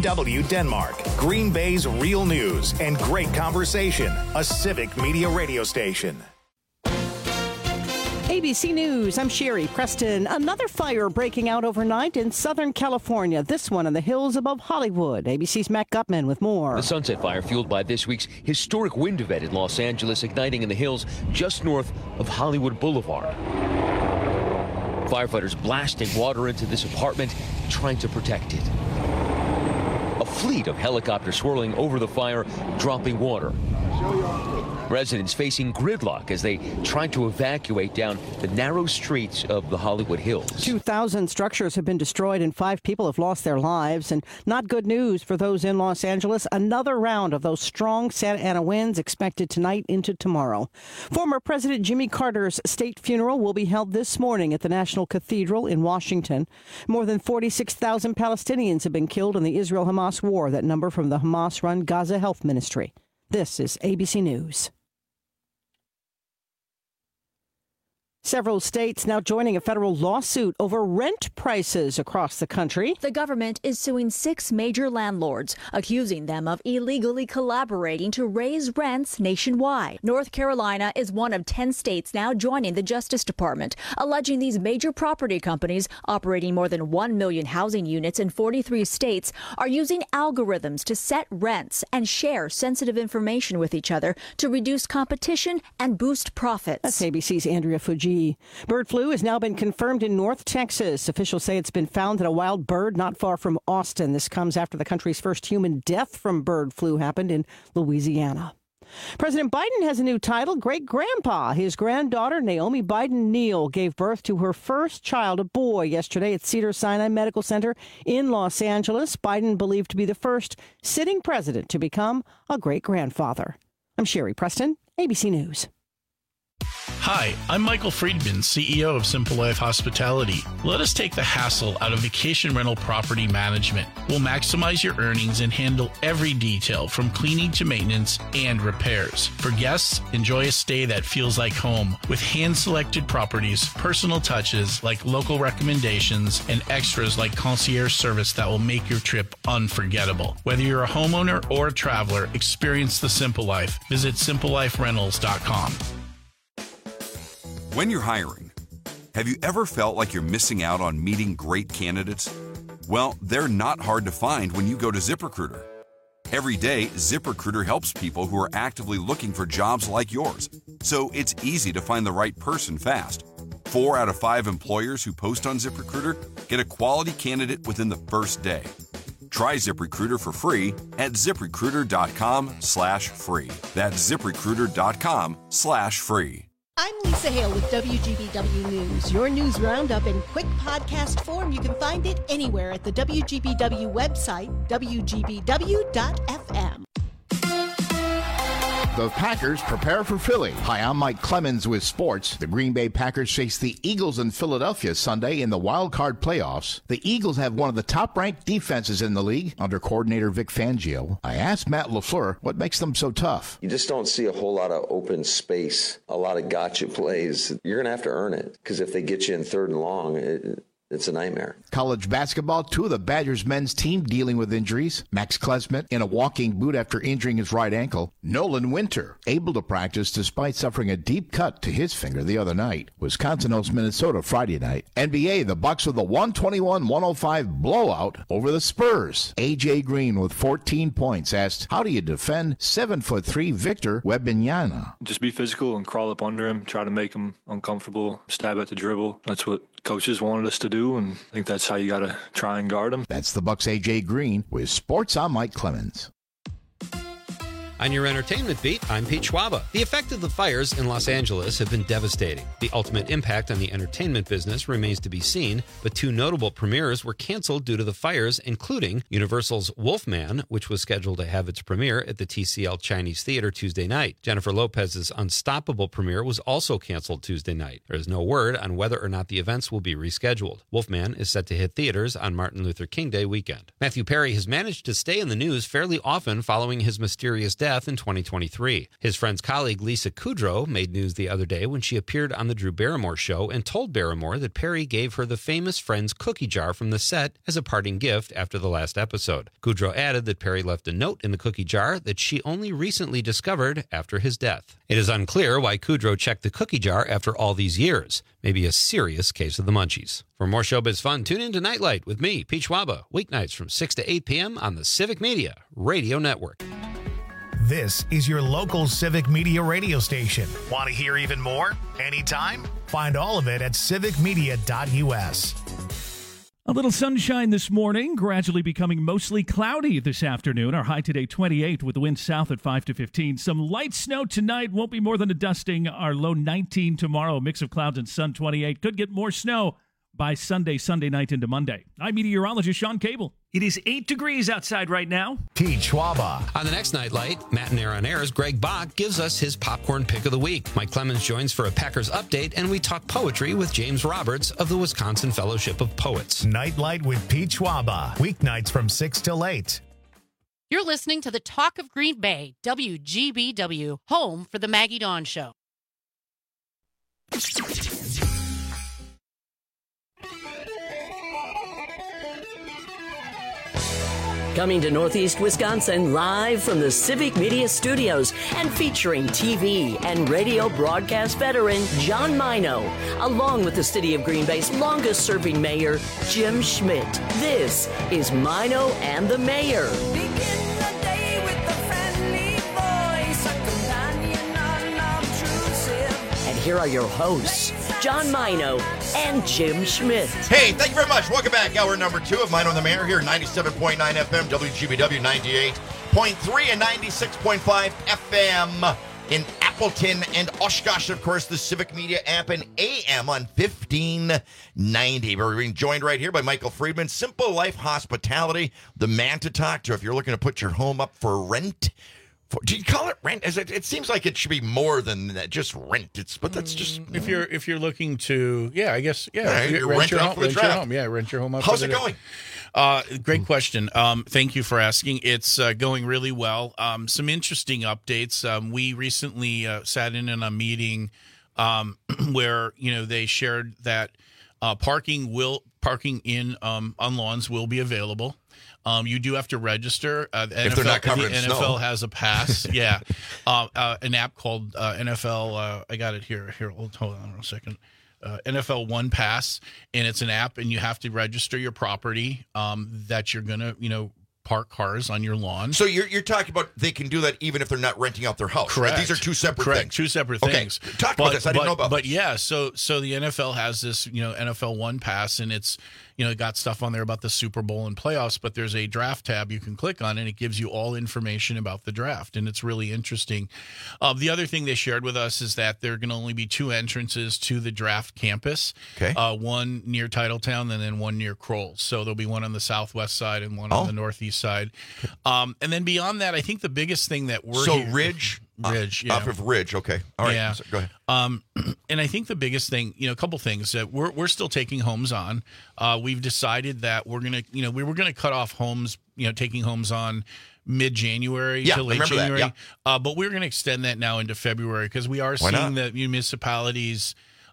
WDW Denmark, Green Bay's real news and great conversation. A civic media radio station. ABC News, I'm Sherry Preston. Another fire breaking out overnight in Southern California, this one in the hills above Hollywood. ABC's Matt Gutman with more. The Sunset Fire fueled by this week's historic wind event in Los Angeles, igniting in the hills just north of Hollywood Boulevard. Firefighters blasting water into this apartment, trying to protect it. A fleet of helicopters swirling over the fire, dropping water. Residents facing gridlock as they try to evacuate down the narrow streets of the Hollywood Hills. 2,000 structures have been destroyed and 5 people have lost their lives. And not good news for those in Los Angeles. Another round of those strong Santa Ana winds expected tonight into tomorrow. Former President Jimmy Carter's state funeral will be held this morning at the National Cathedral in Washington. More than 46,000 Palestinians have been killed in the Israel-Hamas war. That number from the Hamas-run Gaza Health Ministry. This is ABC News. Several states now joining a federal lawsuit over rent prices across the country. The government is suing 6 major landlords, accusing them of illegally collaborating to raise rents nationwide. North Carolina is one of 10 states now joining the Justice Department, alleging these major property companies operating more than 1 million housing units in 43 states are using algorithms to set rents and share sensitive information with each other to reduce competition and boost profits. That's ABC's Andrea Fuji. Bird flu has now been confirmed in North Texas. Officials say it's been found in a wild bird not far from Austin. This comes after the country's first human death from bird flu happened in Louisiana. President Biden has a new title, Great Grandpa. His granddaughter, Naomi Biden Neal, gave birth to her first child, a boy, yesterday at Cedars-Sinai Medical Center in Los Angeles. Biden believed to be the first sitting president to become a great grandfather. I'm Sherry Preston, ABC News. Hi, I'm Michael Friedman, CEO of Simple Life Hospitality. Let us take the hassle out of vacation rental property management. We'll maximize your earnings and handle every detail from cleaning to maintenance and repairs. For guests, enjoy a stay that feels like home with hand-selected properties, personal touches like local recommendations, and extras like concierge service that will make your trip unforgettable. Whether you're a homeowner or a traveler, experience the Simple Life. Visit simpleliferentals.com. When you're hiring, have you ever felt like you're missing out on meeting great candidates? Well, they're not hard to find when you go to ZipRecruiter. Every day, ZipRecruiter helps people who are actively looking for jobs like yours, so it's easy to find the right person fast. 4 out of 5 employers who post on ZipRecruiter get a quality candidate within the first day. Try ZipRecruiter for free at ZipRecruiter.com/free. That's ZipRecruiter.com/free. I'm Lisa Hale with WGBW News. Your news roundup in quick podcast form. You can find it anywhere at the WGBW website, WGBW.FM. The Packers prepare for Philly. Hi, I'm Mike Clemens with sports. The Green Bay Packers face the Eagles in Philadelphia Sunday in the wild card playoffs. The Eagles have one of the top-ranked defenses in the league under coordinator Vic Fangio. I asked Matt LaFleur what makes them so tough. You just don't see a whole lot of open space, a lot of gotcha plays. You're going to have to earn it because if they get you in 3rd and long, it's a nightmare. College basketball, 2 of the Badgers men's team dealing with injuries. Max Klesmit in a walking boot after injuring his right ankle. Nolan Winter able to practice despite suffering a deep cut to his finger the other night. Wisconsin hosts Minnesota Friday night. NBA, the Bucks with a 121-105 blowout over the Spurs. A.J. Green with 14 points asked, how do you defend 7'3" Victor Wembanyama? Just be physical and crawl up under him, try to make him uncomfortable, stab at the dribble. That's what coaches wanted us to do, and I think that's how you got to try and guard them. That's the Bucks' A.J. Green. With sports, I'm Mike Clemens. On your entertainment beat, I'm Pete Schwaba. The effect of the fires in Los Angeles have been devastating. The ultimate impact on the entertainment business remains to be seen, but 2 notable premieres were canceled due to the fires, including Universal's Wolfman, which was scheduled to have its premiere at the TCL Chinese Theater Tuesday night. Jennifer Lopez's Unstoppable premiere was also canceled Tuesday night. There is no word on whether or not the events will be rescheduled. Wolfman is set to hit theaters on Martin Luther King Day weekend. Matthew Perry has managed to stay in the news fairly often following his mysterious death death in 2023. His friend's colleague Lisa Kudrow made news the other day when she appeared on The Drew Barrymore Show and told Barrymore that Perry gave her the famous Friends cookie jar from the set as a parting gift after the last episode. Kudrow added that Perry left a note in the cookie jar that she only recently discovered after his death. It is unclear why Kudrow checked the cookie jar after all these years. Maybe a serious case of the munchies. For more showbiz fun, tune in to Nightlight with me, Pete Schwaba, weeknights from 6 to 8 p.m. on the Civic Media Radio Network. This is your local Civic Media radio station. Want to hear even more? Anytime? Find all of it at civicmedia.us. A little sunshine this morning, gradually becoming mostly cloudy this afternoon. Our high today 28 with the wind south at 5 to 15. Some light snow tonight, won't be more than a dusting. Our low 19 tomorrow, a mix of clouds and sun 28. Could get more snow by Sunday night into Monday. I'm meteorologist Sean Cable. It is 8 degrees outside right now. Pete Schwaba. On the next Nightlight, Matt and Air on Air's Greg Bach gives us his popcorn pick of the week. Mike Clemens joins for a Packers update, and we talk poetry with James Roberts of the Wisconsin Fellowship of Poets. Nightlight with Pete Schwaba. Weeknights from 6 till 8. You're listening to the Talk of Green Bay, WGBW, home for the Maggie Dawn Show. Coming to Northeast Wisconsin live from the Civic Media Studios and featuring TV and radio broadcast veteran John Mino, along with the City of Green Bay's longest-serving mayor, Jim Schmidt. This is Mino and the Mayor. Begin the day with a friendly voice, a companion unobtrusive. And here are your hosts, John Mino and Jim Schmidt. Hey, thank you very much. Welcome back. Hour number 2 of Mino and the Mayor here, 97.9 FM, WGBW 98.3 and 96.5 FM in Appleton and Oshkosh. Of course, the Civic Media app and AM on 1590. We're being joined right here by Michael Friedman, Simple Life Hospitality, the man to talk to if you're looking to put your home up for rent. Do you call it rent? It seems like it should be more than that, just rent. But that's just if you're looking to, I guess, rent your home, rent your home up. How's it going? Great question. Thank you for asking. It's going really well. Some interesting updates. We recently sat in a meeting where they shared that parking in on lawns will be available. You do have to register. If they're not covered in snow. NFL has a pass. Yeah. An app called NFL. I got it here. Hold on a second. NFL One Pass, and it's an app, and you have to register your property that you're going to, park cars on your lawn. So you're talking about they can do that even if they're not renting out their house. Correct. Right? These are two separate things. Two separate things. Talk about this. I didn't know about this. But yeah, so the NFL has this, NFL One Pass, and it's, it got stuff on there about the Super Bowl and playoffs, but there's a draft tab you can click on, and it gives you all information about the draft, and it's really interesting. The other thing they shared with us is that there are going to only be 2 entrances to the draft campus. Okay. One near Titletown and then one near Kroll. So there'll be one on the southwest side and one on the northeast side. And then beyond that, I think the biggest thing that we're Ridge, yeah. Off of Ridge. Okay. All right. Yeah. So, go ahead. And I think the biggest thing, a couple things that we're still taking homes on. We've decided that we're gonna, we were gonna cut off homes, taking homes on mid-January to late January. That, yeah. But we're gonna extend that now into February because we are seeing that municipalities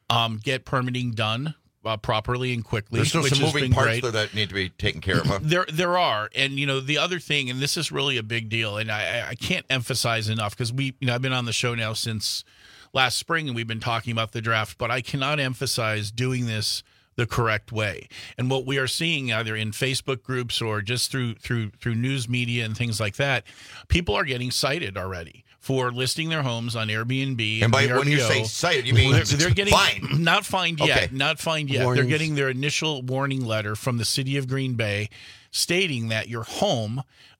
get permitting done properly and quickly. There's still some moving parts there that need to be taken care of. Huh? There are, and the other thing, and this is really a big deal, and I can't emphasize enough because I've been on the show now since last spring, and we've been talking about the draft, but I cannot emphasize doing this the correct way. And what we are seeing either in Facebook groups or just through news media and things like that, people are getting cited already for listing their homes on Airbnb. And by VRBO. When you say cited, you mean they're getting fined? Not fined yet. Okay. Not fined yet. Warnings. They're getting their initial warning letter from the City of Green Bay stating that your home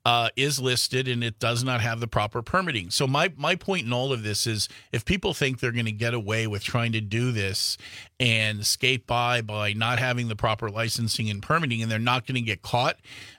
is listed and it does not have the proper permitting. So my point in all of this is if people think they're going to get away with trying to do this and skate by not having the proper licensing and permitting and they're not going to get caught,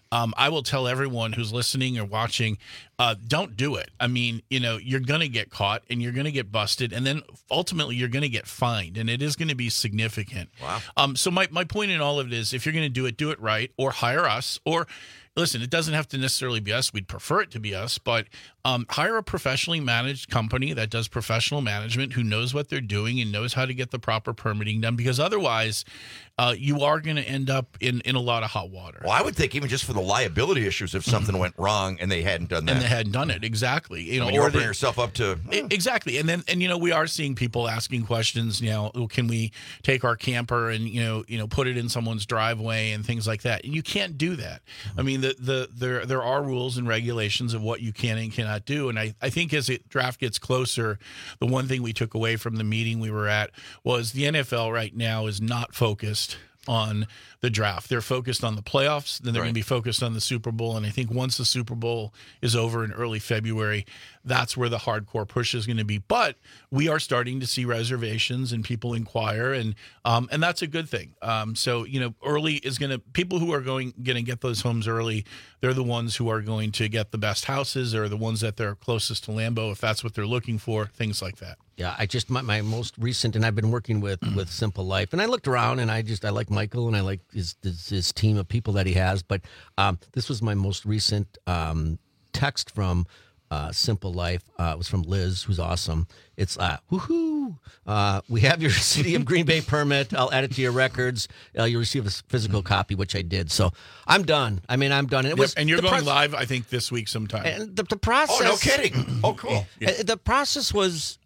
I will tell everyone who's listening or watching, don't do it. I mean, you're going to get caught and you're going to get busted, and then ultimately you're going to get fined, and it is going to be significant. Wow. So my point in all of it is if you're going to do it right, or hire us, or listen, it doesn't have to necessarily be us. We'd prefer it to be us, but hire a professionally managed company that does professional management, who knows what they're doing and knows how to get the proper permitting done, because otherwise you are going to end up in a lot of hot water. Well, I would think even just for the liability issues, if something went wrong and they hadn't done that. And they hadn't done it, exactly. You know, you're opening yourself up to... Exactly. And we are seeing people asking questions, can we take our camper and, put it in someone's driveway and things like that? And you can't do that. I mean, there are rules and regulations of what you can and cannot do. And I think as the draft gets closer, the one thing we took away from the meeting we were at was the NFL right now is not focused on the draft. They're focused on the playoffs, then they're going to be focused on the Super Bowl. And I think once the Super Bowl is over in early February, that's where the hardcore push is going to be. But we are starting to see reservations and people inquire, and that's a good thing. So early is going to, people who are going to get those homes early, they're the ones who are going to get the best houses, or the ones that they're closest to Lambeau, if that's what they're looking for, things like that. Yeah, I just my most recent, and I've been working with Simple Life, and I looked around, and I like Michael, and I like his team of people that he has. But this was my most recent text from Simple Life. It was from Liz, who's awesome. It's woohoo! We have your City of Green Bay permit. I'll add it to your records. You'll receive a physical copy, which I did. So I'm done. I'm done. And and you're going live, I think, this week sometime. And the process. Oh, no kidding! Oh, cool. The process was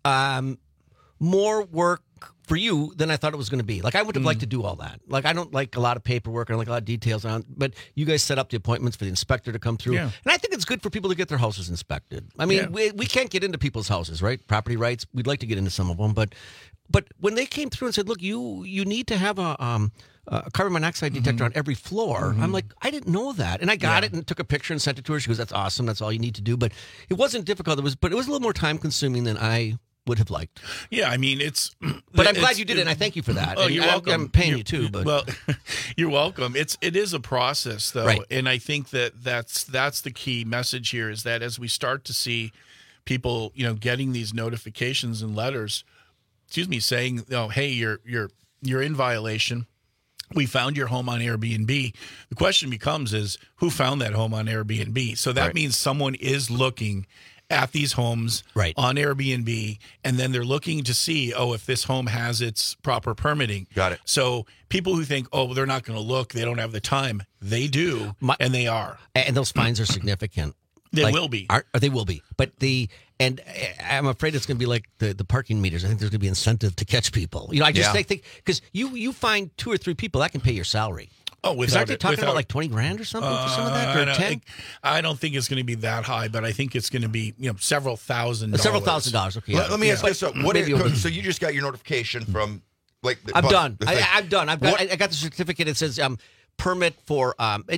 more work for you than I thought it was going to be. Like, I would have liked to do all that. Like, I don't like a lot of paperwork. I don't like a lot of details on. But you guys set up the appointments for the inspector to come through. Yeah. And I think it's good for people to get their houses inspected. I mean, we can't get into people's houses, right? Property rights. We'd like to get into some of them. But when they came through and said, look, you need to have a carbon monoxide detector on every floor. I'm like, I didn't know that. And I got it and took a picture and sent it to her. She goes, that's awesome. That's all you need to do. But it wasn't difficult. But it was a little more time consuming than I would have liked. Yeah, I mean, but I'm glad you did it, and I thank you for that. Oh, you're welcome. I'm paying you too, but well, you're welcome. It is a process, though, right. And I think that's the key message here, is that as we start to see people, getting these notifications and letters, saying, hey, you're in violation. We found your home on Airbnb. The question becomes is, who found that home on Airbnb? So that means someone is looking at these homes on Airbnb, and then they're looking to see, if this home has its proper permitting. Got it. So people who think, they're not going to look, they don't have the time, they do, and they are. And those fines are significant. They will be. They will be. But and I'm afraid it's going to be like the parking meters. I think there's going to be incentive to catch people. I just think, because you find 2 or 3 people, that can pay your salary. Oh, aren't they talking about like $20,000 or something for some of that, or 10? I don't think it's going to be that high, but I think it's going to be several $1,000s. Several $1,000s. Okay. Let me ask this: so you just got your notification from I'm done. I'm done. I got the certificate. It says permit for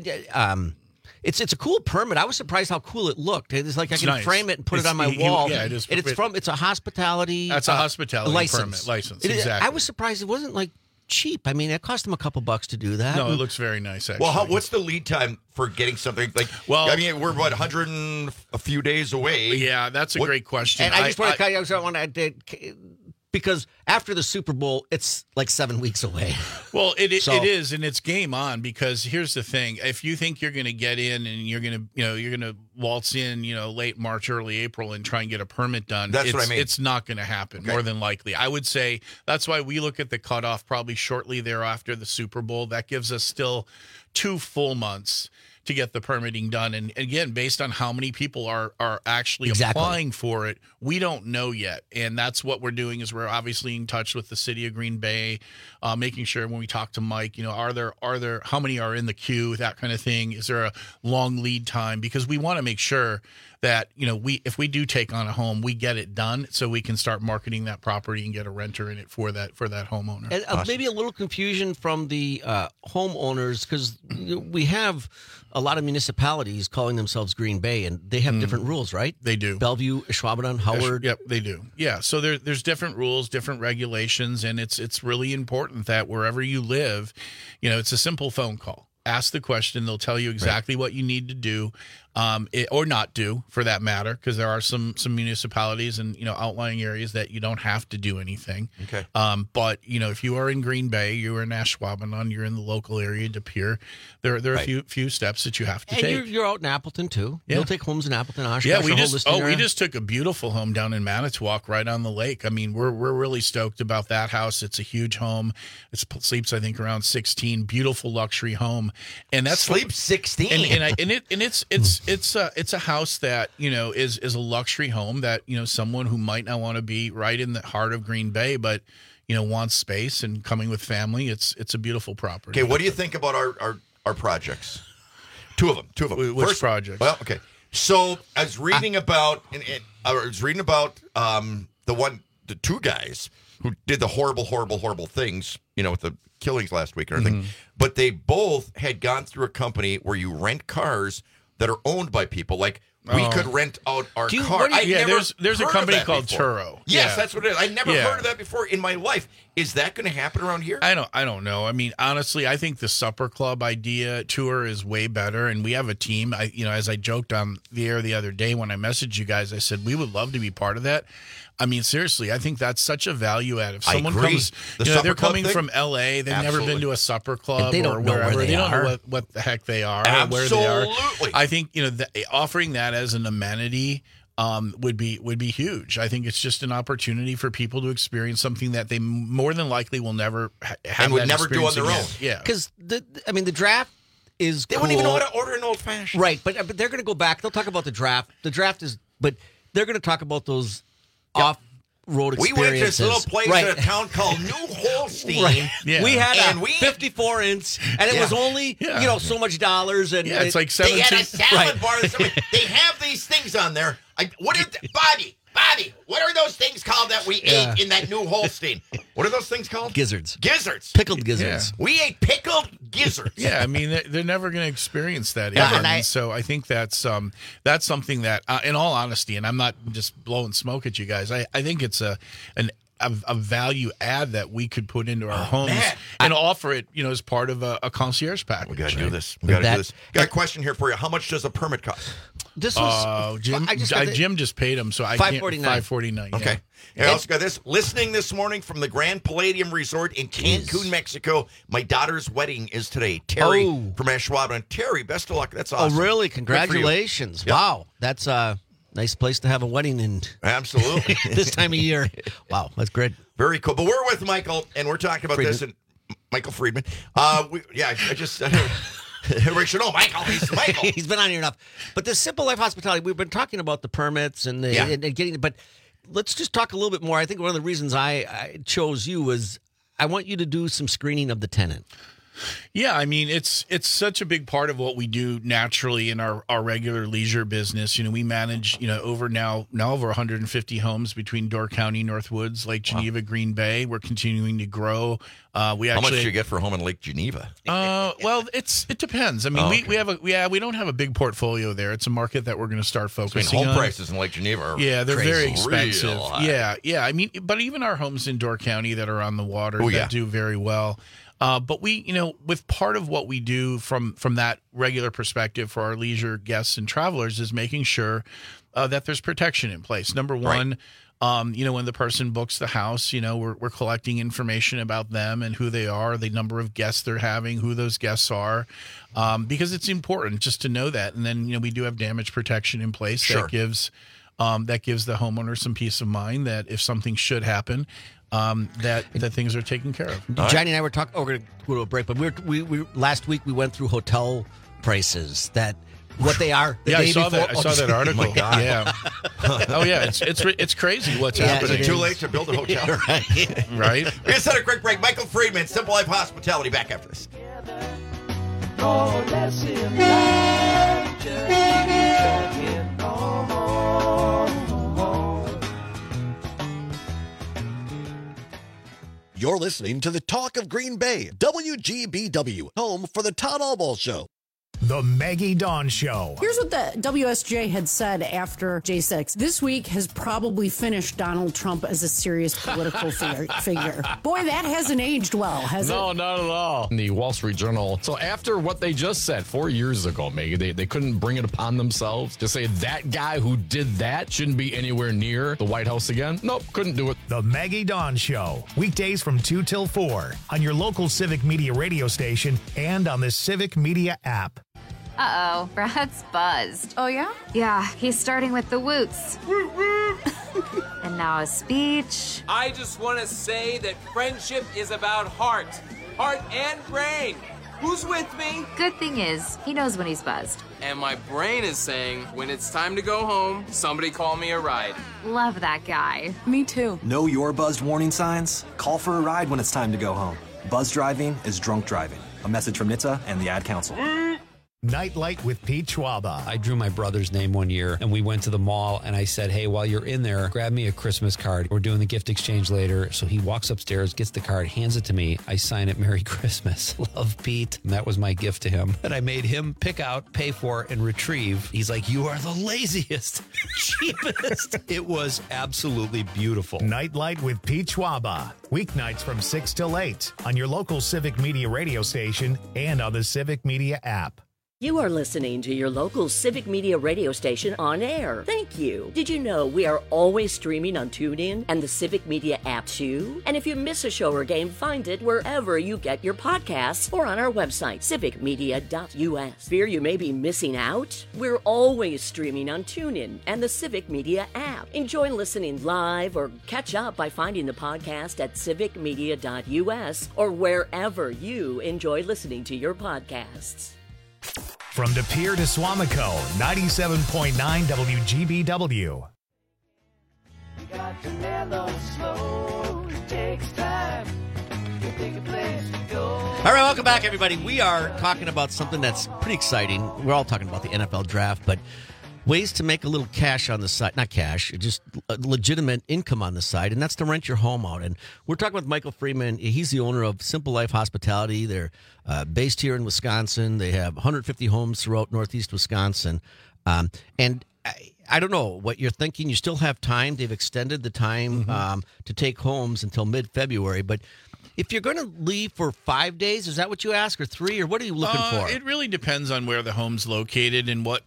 It's a cool permit. I was surprised how cool it looked. It's like I can frame it and put it on my wall. Yeah, it is. And it's a hospitality. That's a hospitality license. License. Exactly. I was surprised it wasn't like cheap. I mean, it cost them a couple bucks to do that. No, it looks very nice, actually. Well, what's the lead time for getting something? We're 100 and a few days away. Yeah, that's a great question. And I just want to because after the Super Bowl, it's like 7 weeks away. Well, it is, and it's game on, because here's the thing: if you think you're going to get in and you're going to waltz in, late March, early April, and try and get a permit done, that's what I mean. It's not going to happen, more than likely. I would say that's why we look at the cutoff probably shortly thereafter the Super Bowl. That gives us still 2 full months to get the permitting done. And again, based on how many people are actually applying for it, we don't know yet. And that's what we're doing, is we're obviously in touch with the City of Green Bay, making sure when we talk to Mike, are there how many are in the queue, that kind of thing. Is there a long lead time? Because we want to make sure that, if we do take on a home, we get it done so we can start marketing that property and get a renter in it for that homeowner. And maybe a little confusion from the homeowners, because we have a lot of municipalities calling themselves Green Bay, and they have different rules, right? They do. Bellevue, Schwabenton, Howard. Yep, they do. Yeah, so there's different rules, different regulations, and it's really important that wherever you live, it's a simple phone call. Ask the question. They'll tell you exactly what you need to do. or not do for that matter, because there are some municipalities and outlying areas that you don't have to do anything. Okay. But if you are in Green Bay, you are in Ashwaubenon, you're in the local area, De Pere, there are a few steps that you have to take. And you're out in Appleton too. Yeah. You'll take homes in Appleton, Oshkosh. Yeah, we just took a beautiful home down in Manitowoc, right on the lake. I mean, we're really stoked about that house. It's a huge home. It sleeps, I think, around 16. Beautiful luxury home, and that's sleeps 16. It's a house that is a luxury home that someone who might not want to be right in the heart of Green Bay, but wants space and coming with family. It's a beautiful property. Okay, what do you think about our projects? Two of them. Which projects? Well, okay. So I was reading about the two guys who did the horrible things, with the killings last week and everything. Mm-hmm. But they both had gone through a company where you rent cars that are owned by people. Like we could rent out our car. There's a company called Turo. Yes, that's what it is. I never heard of that before in my life. Is that going to happen around here? I don't know. I mean, honestly, I think the supper club idea tour is way better, and we have a team. As I joked on the air the other day when I messaged you guys, I said we would love to be part of that. I mean, seriously, I think that's such a value add. If someone comes, they're coming from L.A., they've never been to a supper club or wherever. They don't know what the heck they are or where they are. I think offering that as an amenity would be huge. I think it's just an opportunity for people to experience something that they more than likely will never have and would never do on their own. Yeah, because the draft is they wouldn't even know how to order an old fashioned. Right, but they're going to go back. They'll talk about the draft. The draft is, but they're going to talk about those off-road experiences. We went to this little place in a town called New Holstein. Right. Yeah. We had a 54-inch, and it was only so much dollars. And it's like 17. They had a salad bar. They have these things on there. Bobby, what are those things called that we ate in that New Holstein? What are those things called? Gizzards. Pickled gizzards. Yeah. We ate pickled gizzards. Yeah, I mean, they're never going to experience that ever. And so I think that's something that, in all honesty, and I'm not just blowing smoke at you guys, I think it's a value add that we could put into our homes and offer it, as part of a concierge package. We got to do this. Got a question here for you. How much does a permit cost? This was Jim just paid him, so I can't. $549. Okay. I also got this. Listening this morning from the Grand Palladium Resort in Cancun, Mexico. My daughter's wedding is today. Terry from Ashwaubenon. Terry, best of luck. That's awesome. Oh, really? Congratulations! Wow, that's a nice place to have a wedding in. Absolutely. This time of year. Wow, that's great. Very cool. But we're with Michael, and we're talking about this. And Michael Friedman. Everybody should know Michael. He's Michael. He's been on here enough. But the Simple Life Hospitality, we've been talking about the permits and getting. But let's just talk a little bit more. I think one of the reasons I chose you was I want you to do some screening of the tenant. Yeah, I mean, it's such a big part of what we do naturally in our regular leisure business. We manage, over 150 homes between Door County, Northwoods, Lake Geneva, Green Bay. We're continuing to grow. How much do you get for a home in Lake Geneva? Well, it depends. I mean, we don't have a big portfolio there. It's a market that we're going to start focusing on. Home prices in Lake Geneva are they're crazy. very expensive. Real high. Yeah. I mean, but even our homes in Door County that are on the water that do very well. But we, with part of what we do from that regular perspective for our leisure guests and travelers is making sure that there's protection in place. Number one, when the person books the house, we're collecting information about them and who they are, the number of guests they're having, who those guests are, because it's important just to know that. And then, we do have damage protection in place that gives the homeowner some peace of mind that if something should happen, that things are taken care of. Johnny and I were talking. We're going to go to a break, but we last week we went through hotel prices what they are. I saw that article. Oh my God. Yeah. Oh yeah, it's crazy what's happening. Is it too late to build a hotel? Right. We're going to set a quick break. Michael Friedman, Simple Life Hospitality, back after this. You're listening to the Talk of Green Bay, WGBW, home for the Todd Albaugh Show. The Maggie Dawn Show. Here's what the WSJ had said after J6. This week has probably finished Donald Trump as a serious political figure. Boy, that hasn't aged well, has it? No, not at all. In the Wall Street Journal. So after what they just said 4 years ago, Maggie, they couldn't bring it upon themselves to say that guy who did that shouldn't be anywhere near the White House again. Nope, couldn't do it. The Maggie Dawn Show. Weekdays from 2 till 4 on your local Civic Media radio station and on the Civic Media app. Uh-oh, Brad's buzzed. Oh, yeah? Yeah, he's starting with the woots. And now a speech. I just want to say that friendship is about heart and brain. Who's with me? Good thing is, he knows when he's buzzed. And my brain is saying, when it's time to go home, somebody call me a ride. Love that guy. Me too. Know your buzzed warning signs? Call for a ride when it's time to go home. Buzz driving is drunk driving. A message from NHTSA and the Ad Council. Nightlight with Pete Schwaba. I drew my brother's name one year, and we went to the mall, and I said, hey, while you're in there, grab me a Christmas card. We're doing the gift exchange later. So he walks upstairs, gets the card, hands it to me. I sign it, Merry Christmas. Love, Pete. And that was my gift to him. And I made him pick out, pay for, and retrieve. He's like, you are the laziest, cheapest. It was absolutely beautiful. Nightlight with Pete Schwaba. Weeknights from 6 till 8 on your local Civic Media radio station and on the Civic Media app. You are listening to your local Civic Media radio station on air. Thank you. Did you know we are always streaming on TuneIn and the Civic Media app too? And if you miss a show or game, find it wherever you get your podcasts or on our website, civicmedia.us. Fear you may be missing out? We're always streaming on TuneIn and the Civic Media app. Enjoy listening live or catch up by finding the podcast at civicmedia.us or wherever you enjoy listening to your podcasts. From De Pere to Swamico, 97.9 WGBW. You got to mellow slow. It takes time to pick a place to go. All right, welcome back, everybody. We are talking about something that's pretty exciting. We're all talking about the NFL draft, but ways to make a little cash on the side. Not cash, just legitimate income on the side, and that's to rent your home out. And we're talking with Michael Friedman. He's the owner of Simple Life Hospitality. They're based here in Wisconsin. They have 150 homes throughout Northeast Wisconsin. And I don't know what you're thinking. You still have time. They've extended the time to take homes until mid-February, but if you're going to leave for 5 days, is that what you ask, or 3, or what are you looking for? It really depends on where the home's located and what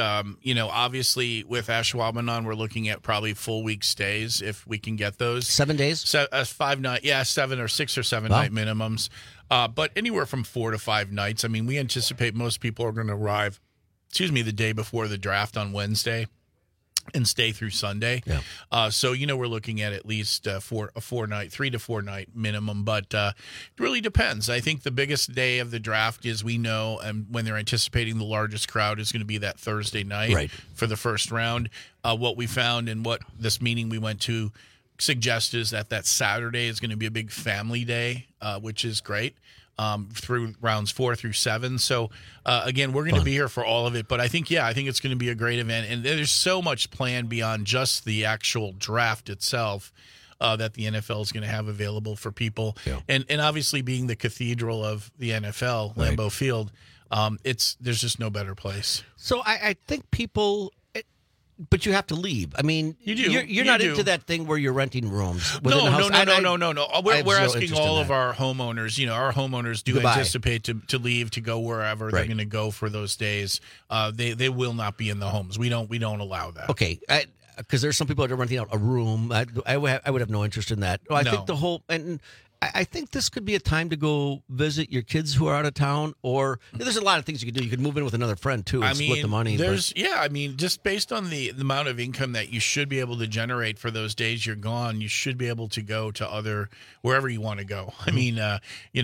obviously with Ashwaubenon, we're looking at probably full week stays if we can get those. 7 days? 5 night, 7 or 6 or 7 night minimums. But anywhere from 4 to 5 nights. I mean, we anticipate most people are going to arrive, the day before the draft on Wednesday and stay through Sunday. Yeah. So, we're looking at least 3 to 4 night minimum, but it really depends. I think the biggest day of the draft is when they're anticipating the largest crowd is going to be that Thursday night for the first round. What we found and what this meeting we went to suggests is that Saturday is going to be a big family day, which is great. Through rounds 4 through 7. So, again, we're going to be here for all of it. But I think it's going to be a great event. And there's so much planned beyond just the actual draft itself that the NFL is going to have available for people. Yeah. And obviously being the cathedral of the NFL, Lambeau Field, there's just no better place. So I think people... But you have to leave. I mean, you do. You're not into that thing where you're renting rooms. No. We're asking all of our homeowners. Our homeowners do anticipate to leave to go wherever they're going to go for those days. They will not be in the homes. We don't allow that. Okay, because there's some people that are renting out a room. I would have no interest in that. I think the whole I think this could be a time to go visit your kids who are out of town, or there's a lot of things you could do. You could move in with another friend too and split the money. Just based on the amount of income that you should be able to generate for those days you're gone, you should be able to go to wherever you want to go. I mean, and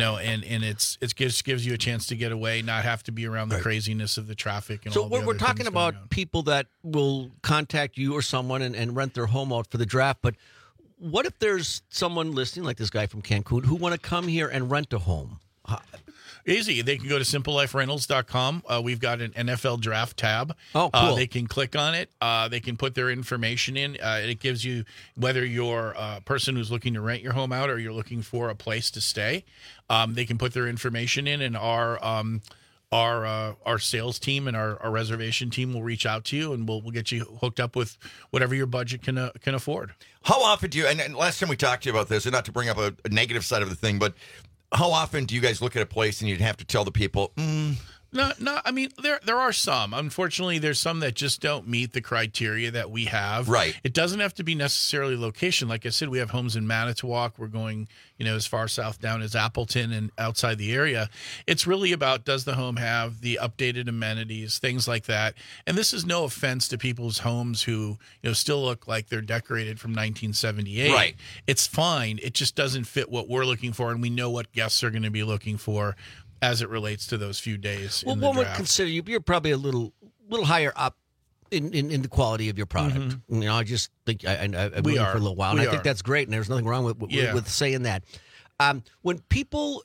it gives you a chance to get away, not have to be around the craziness of the traffic. And all the we're talking about people that will contact you or someone and rent their home out for the draft, but what if there's someone listening, like this guy from Cancun, who want to come here and rent a home? Easy. They can go to simpleliferentals.com. We've got an NFL draft tab. Oh, cool. They can click on it. They can put their information in. It gives you whether you're a person who's looking to rent your home out or you're looking for a place to stay. They can put their information in, and our our sales team and our reservation team will reach out to you, and we'll get you hooked up with whatever your budget can afford. How often do you, and last time we talked to you about this, and not to bring up a negative side of the thing, but how often do you guys look at a place and you'd have to tell the people, No. I mean, there are some. Unfortunately, there's some that just don't meet the criteria that we have. Right. It doesn't have to be necessarily location. Like I said, we have homes in Manitowoc. We're going, as far south down as Appleton and outside the area. It's really about, does the home have the updated amenities, things like that. And this is no offense to people's homes who, still look like they're decorated from 1978. Right. It's fine. It just doesn't fit what we're looking for, and we know what guests are going to be looking for as it relates to those few days. Well, one would consider you're probably a little higher up in the quality of your product. I just think I've been for a little while, and I think that's great, and there's nothing wrong with saying that. When people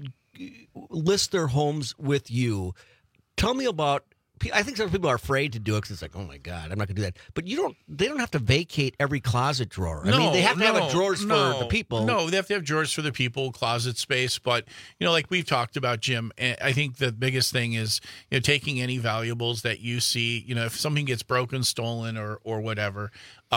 list their homes with you, tell me about. I think some people are afraid to do it because it's like, oh my God, I'm not going to do that. But they don't have to vacate every closet drawer. I mean, they have to have drawers for the people. No, they have to have drawers for the people, closet space. But, like we've talked about, Jim, I think the biggest thing is, taking any valuables that you see, if something gets broken, stolen, or whatever,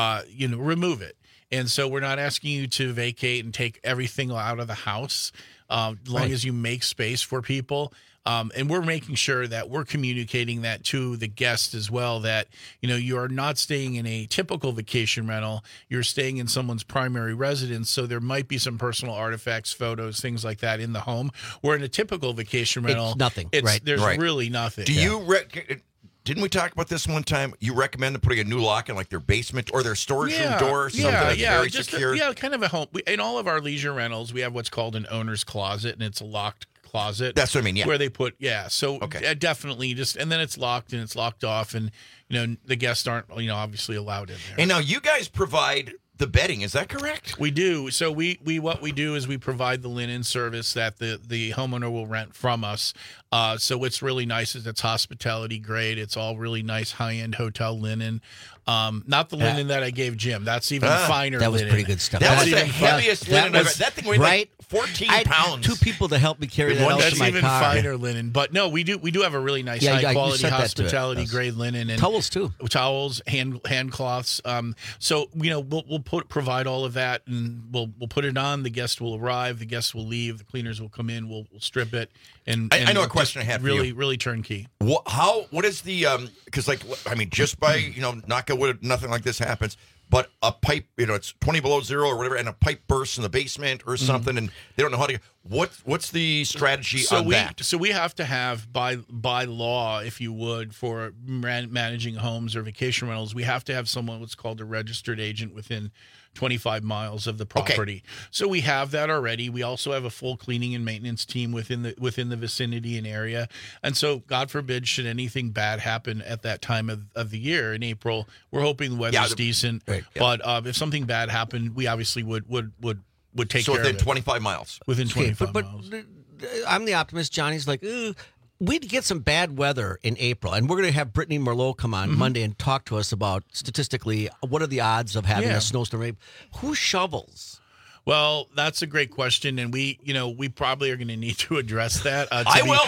remove it. And so we're not asking you to vacate and take everything out of the house, as long as you make space for people. And we're making sure that we're communicating that to the guest as well, that, you are not staying in a typical vacation rental. You're staying in someone's primary residence. So there might be some personal artifacts, photos, things like that in the home. Where in a typical vacation rental, it's nothing. There's really nothing. Do you didn't we talk about this one time? You recommend putting a new lock in like their basement or their storage room door or something that's very secure? Kind of a home. In all of our leisure rentals, we have what's called an owner's closet, and it's a locked closet. That's what I mean, yeah. Where they put, So definitely and then it's locked and it's locked off, and, the guests aren't, obviously allowed in there. And now you guys provide the bedding, is that correct? We do. So what we do is we provide the linen service that the homeowner will rent from us. So what's really nice is it's hospitality grade. It's all really nice high-end hotel linen. Not the linen that I gave Jim. That's even finer. That was linen. pretty good stuff. That was the heaviest linen I've ever. That thing weighed like 14 pounds. I had 2 people to help me carry that out to my car. That's even finer linen. But no, we do have a really nice high quality hospitality grade linen, and towels too. Towels, hand cloths. So we'll provide all of that, and we'll put it on. The guest will arrive. The guests will leave. The cleaners will come in. We'll strip it. And I know a question I had for you. Really turnkey. What is the because just by knock on wood, nothing like this happens. But a pipe, it's 20 below zero or whatever, and a pipe bursts in the basement or something, and they don't know how to. What's the strategy on that? So we have to have by law, if you would, for managing homes or vacation rentals, we have to have someone what's called a registered agent within 25 miles of the property. Okay. So we have that already. We also have a full cleaning and maintenance team within the vicinity and area. And so, God forbid, should anything bad happen at that time of the year in April, we're hoping the weather's decent. Right, yeah. But if something bad happened, we obviously would take care of it. So within 25 miles. Within 25 miles. But I'm the optimist. Johnny's like, we'd get some bad weather in April, and we're going to have Brittany Merlot come on Monday and talk to us about statistically what are the odds of having a snowstorm. Who shovels? Well, that's a great question, and we probably are going to need to address that. I will.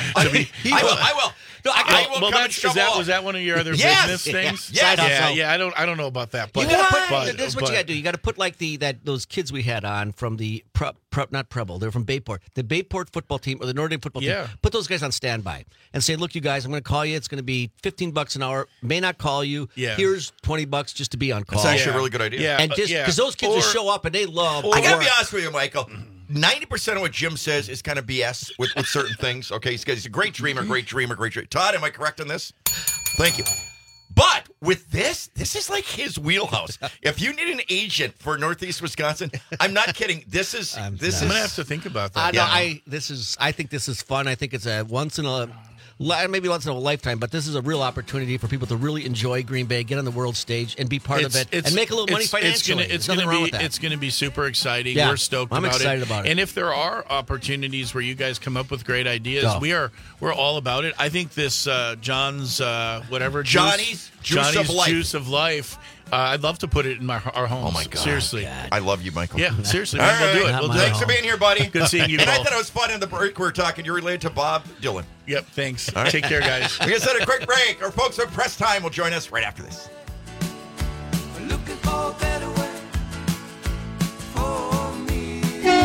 No, I will come and shovel off. Was that one of your other business things? Yes. Yeah. I don't know about that. But this is what you got to do. You got to put like those kids we had on from the not Preble. They're from Bayport, the Bayport football team or the Notre Dame football team. Put those guys on standby and say, look, you guys, I'm going to call you. It's going to be $15 an hour. May not call you. Yeah. Here's $20 just to be on call. That's actually a really good idea. Yeah, and just because those kids will show up and they love. I got to be honest with you, Michael. 90% of what Jim says is kind of BS with certain things. Okay, he's a great dreamer. Todd, am I correct on this? Thank you. But with this is like his wheelhouse. If you need an agent for Northeast Wisconsin, I'm not kidding. I'm going to have to think about that. I think this is fun. I think it's a maybe once in a lifetime, but this is a real opportunity for people to really enjoy Green Bay, get on the world stage, and be part of it, and make a little money financially. It's going to be super exciting. Yeah, we're stoked about it. I'm excited about it. And if there are opportunities where you guys come up with great ideas, we're all about it. I think this Johnny's Juice of Life. Juice of Life I'd love to put it in our homes. Oh, my God. Seriously. I love you, Michael. Yeah, seriously. All Man, right. we'll do it. We'll do Thanks it. for being here, buddy. Good seeing you And I both. thought it was fun in the break we were talking. You're related to Bob Dylan. Yep, thanks. All right. Take care, guys. We're going to set a quick break. Our folks at Press Time will join us right after this. Looking for a better way for me.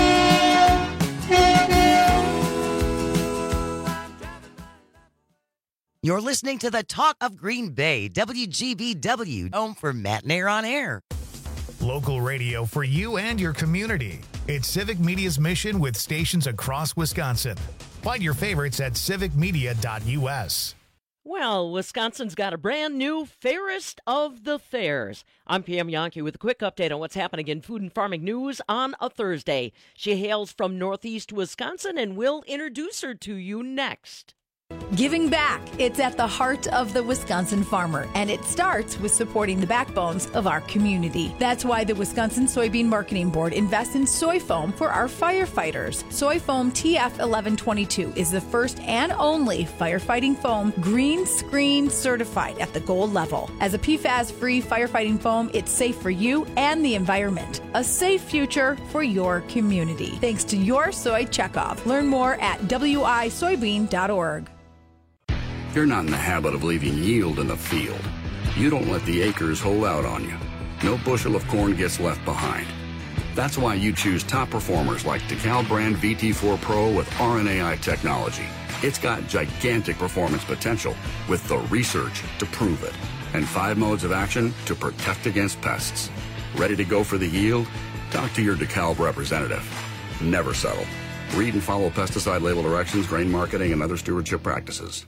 You're listening to the Talk of Green Bay, WGBW, home for Matt and Air on Air. Local radio for you and your community. It's Civic Media's mission with stations across Wisconsin. Find your favorites at civicmedia.us. Well, Wisconsin's got a brand new Fairest of the Fairs. I'm Pam Yankee with a quick update on what's happening in food and farming news on a Thursday. She hails from Northeast Wisconsin, and we'll introduce her to you next. Giving back. It's at the heart of the Wisconsin farmer, and it starts with supporting the backbones of our community. That's why the Wisconsin Soybean Marketing Board invests in soy foam for our firefighters. Soy foam TF1122 is the first and only firefighting foam green screen certified at the gold level. As a PFAS-free firefighting foam, it's safe for you and the environment. A safe future for your community. Thanks to your soy checkoff. Learn more at wisoybean.org. You're not in the habit of leaving yield in the field. You don't let the acres hold out on you. No bushel of corn gets left behind. That's why you choose top performers like DeKalb brand VT4 Pro with RNAi technology. It's got gigantic performance potential with the research to prove it. And 5 modes of action to protect against pests. Ready to go for the yield? Talk to your DeKalb representative. Never settle. Read and follow pesticide label directions, grain marketing, and other stewardship practices.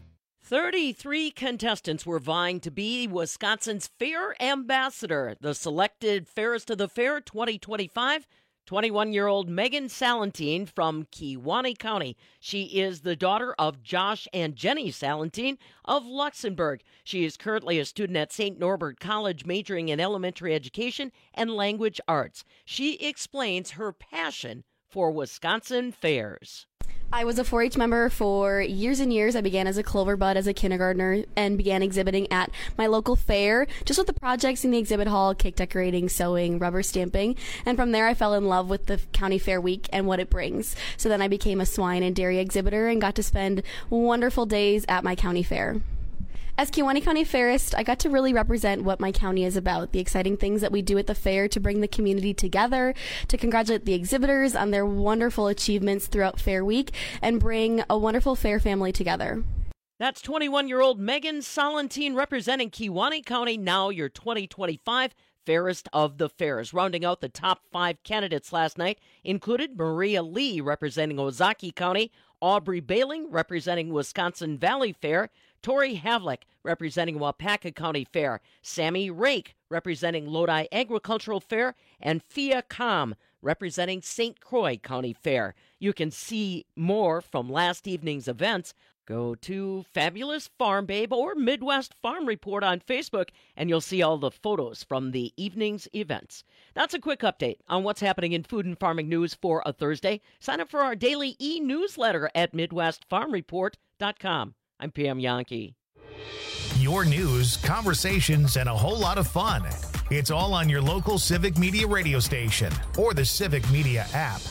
33 contestants were vying to be Wisconsin's Fair Ambassador. The selected Fairest of the Fair 2025, 21-year-old Megan Salentine from Kewaunee County. She is the daughter of Josh and Jenny Salentine of Luxembourg. She is currently a student at St. Norbert College, majoring in elementary education and language arts. She explains her passion for Wisconsin fairs. I was a 4-H member for years and years. I began as a clover bud as a kindergartner and began exhibiting at my local fair, just with the projects in the exhibit hall, cake decorating, sewing, rubber stamping. And from there, I fell in love with the county fair week and what it brings. So then I became a swine and dairy exhibitor and got to spend wonderful days at my county fair. As Kewaunee County Fairist, I got to really represent what my county is about, the exciting things that we do at the fair to bring the community together, to congratulate the exhibitors on their wonderful achievements throughout Fair Week, and bring a wonderful fair family together. That's 21-year-old Megan Salentine representing Kewaunee County, now your 2025 Fairest of the Fairs. Rounding out the top 5 candidates last night included Maria Lee representing Ozaukee County, Aubrey Bailing representing Wisconsin Valley Fair, Tori Havlick representing Wapaka County Fair, Sammy Rake representing Lodi Agricultural Fair, and Fia Kam representing St. Croix County Fair. You can see more from last evening's events. Go to Fabulous Farm Babe or Midwest Farm Report on Facebook, and you'll see all the photos from the evening's events. That's a quick update on what's happening in food and farming news for a Thursday. Sign up for our daily e-newsletter at MidwestFarmReport.com. I'm Pam Yankee. Your news, conversations, and a whole lot of fun. It's all on your local Civic Media radio station or the Civic Media app.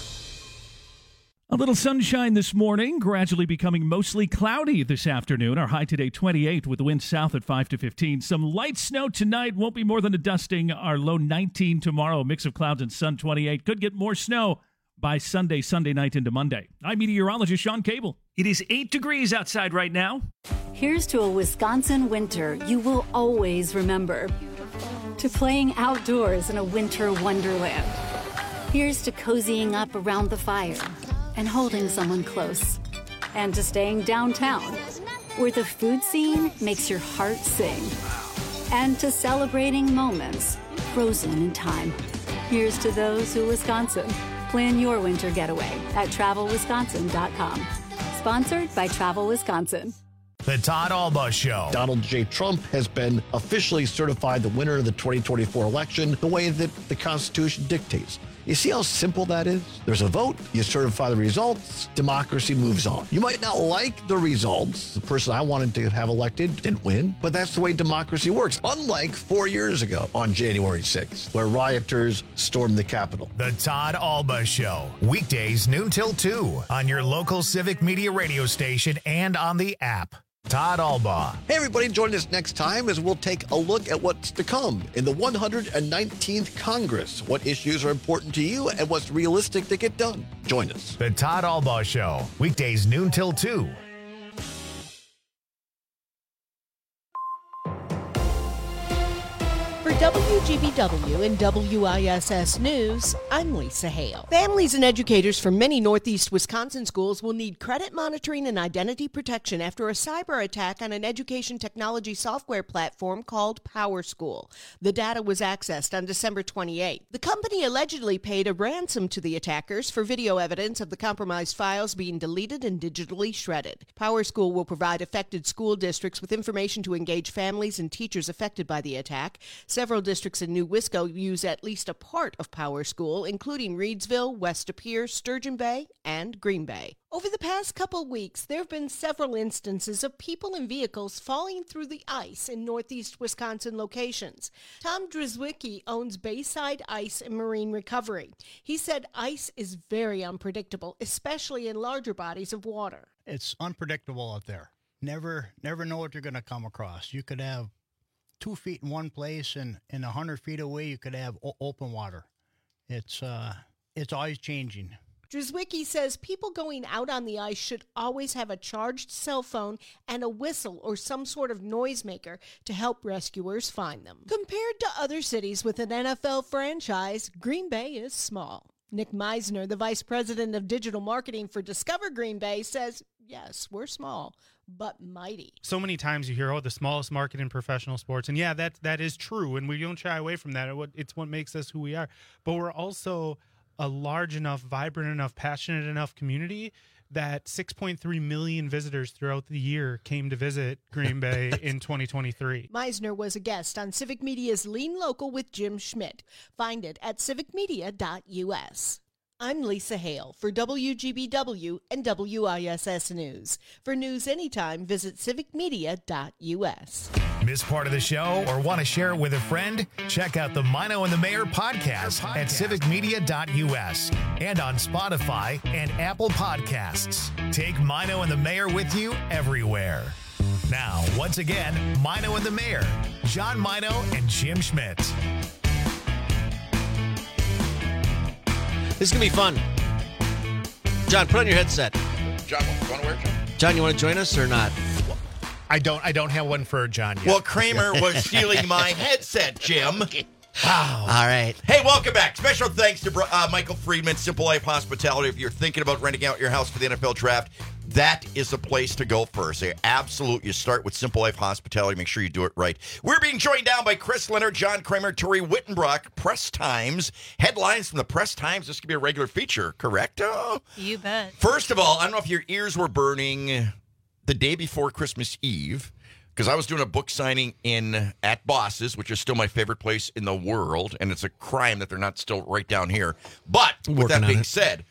A little sunshine this morning, gradually becoming mostly cloudy this afternoon. Our high today 28 with the wind south at 5 to 15. Some light snow tonight, won't be more than a dusting. Our low 19 tomorrow, a mix of clouds and sun 28. Could get more snow by Sunday night into Monday. I'm meteorologist Sean Cable. It is 8 degrees outside right now. Here's to a Wisconsin winter you will always remember. To playing outdoors in a winter wonderland. Here's to cozying up around the fire and holding someone close. And to staying downtown, where the food scene makes your heart sing. And to celebrating moments frozen in time. Here's to those who Wisconsin. Plan your winter getaway at TravelWisconsin.com. Sponsored by Travel Wisconsin. The Todd Alba Show. Donald J. Trump has been officially certified the winner of the 2024 election the way that the Constitution dictates. You see how simple that is? There's a vote, you certify the results, democracy moves on. You might not like the results. The person I wanted to have elected didn't win, but that's the way democracy works. Unlike 4 years ago on January 6th, where rioters stormed the Capitol. The Todd Alba Show, weekdays noon till 2 on your local Civic Media radio station and on the app. Todd Alba. Hey, everybody, join us next time as we'll take a look at what's to come in the 119th Congress. What issues are important to you and what's realistic to get done. Join us. The Todd Alba Show, weekdays noon till 2. For WGBW and WISS News, I'm Lisa Hale. Families and educators from many Northeast Wisconsin schools will need credit monitoring and identity protection after a cyber attack on an education technology software platform called PowerSchool. The data was accessed on December 28. The company allegedly paid a ransom to the attackers for video evidence of the compromised files being deleted and digitally shredded. PowerSchool will provide affected school districts with information to engage families and teachers affected by the attack. Several districts in New Wisco use at least a part of PowerSchool, including Reedsville, West De Pere, Sturgeon Bay, and Green Bay. Over the past couple weeks, there have been several instances of people and vehicles falling through the ice in Northeast Wisconsin locations. Tom Drzwicki owns Bayside Ice and Marine Recovery. He said ice is very unpredictable, especially in larger bodies of water. It's unpredictable out there. Never know what you're going to come across. You could have 2 feet in one place, and 100 feet away you could have open water. It's always changing. Drzwicki says people going out on the ice should always have a charged cell phone and a whistle or some sort of noisemaker to help rescuers find them. Compared to other cities with an NFL franchise, Green Bay is small. Nick Meisner, the vice president of digital marketing for Discover Green Bay, says, yes, we're small, but mighty. So many times you hear, the smallest market in professional sports. And yeah, that is true. And we don't shy away from that. It's what makes us who we are. But we're also a large enough, vibrant enough, passionate enough community that 6.3 million visitors throughout the year came to visit Green Bay in 2023. Meisner was a guest on Civic Media's Lean Local with Jim Schmidt. Find it at civicmedia.us. I'm Lisa Hale for WGBW and WISS News. For news anytime, visit civicmedia.us. Miss part of the show or want to share it with a friend? Check out the Mino and the Mayor podcast at civicmedia.us and on Spotify and Apple Podcasts. Take Mino and the Mayor with you everywhere. Now, once again, Mino and the Mayor, John Mino and Jim Schmidt. This is going to be fun. John, put on your headset. John, you want to wear it, John? John, you want to join us or not? I don't have one for John yet. Well, Kramer was stealing my headset, Jim. All right. Hey, welcome back. Special thanks to Michael Friedman, Simple Life Hospitality. If you're thinking about renting out your house for the NFL draft, that is the place to go first. Absolutely. You start with Simple Life Hospitality. Make sure you do it right. We're being joined now by Chris Leonard, John Kramer, Tori Wittenbrock, Press Times. Headlines from the Press Times. This could be a regular feature, correct? You bet. First of all, I don't know if your ears were burning the day before Christmas Eve, because I was doing a book signing at Boss's, which is still my favorite place in the world, and it's a crime that they're not still right down here. But with that being said,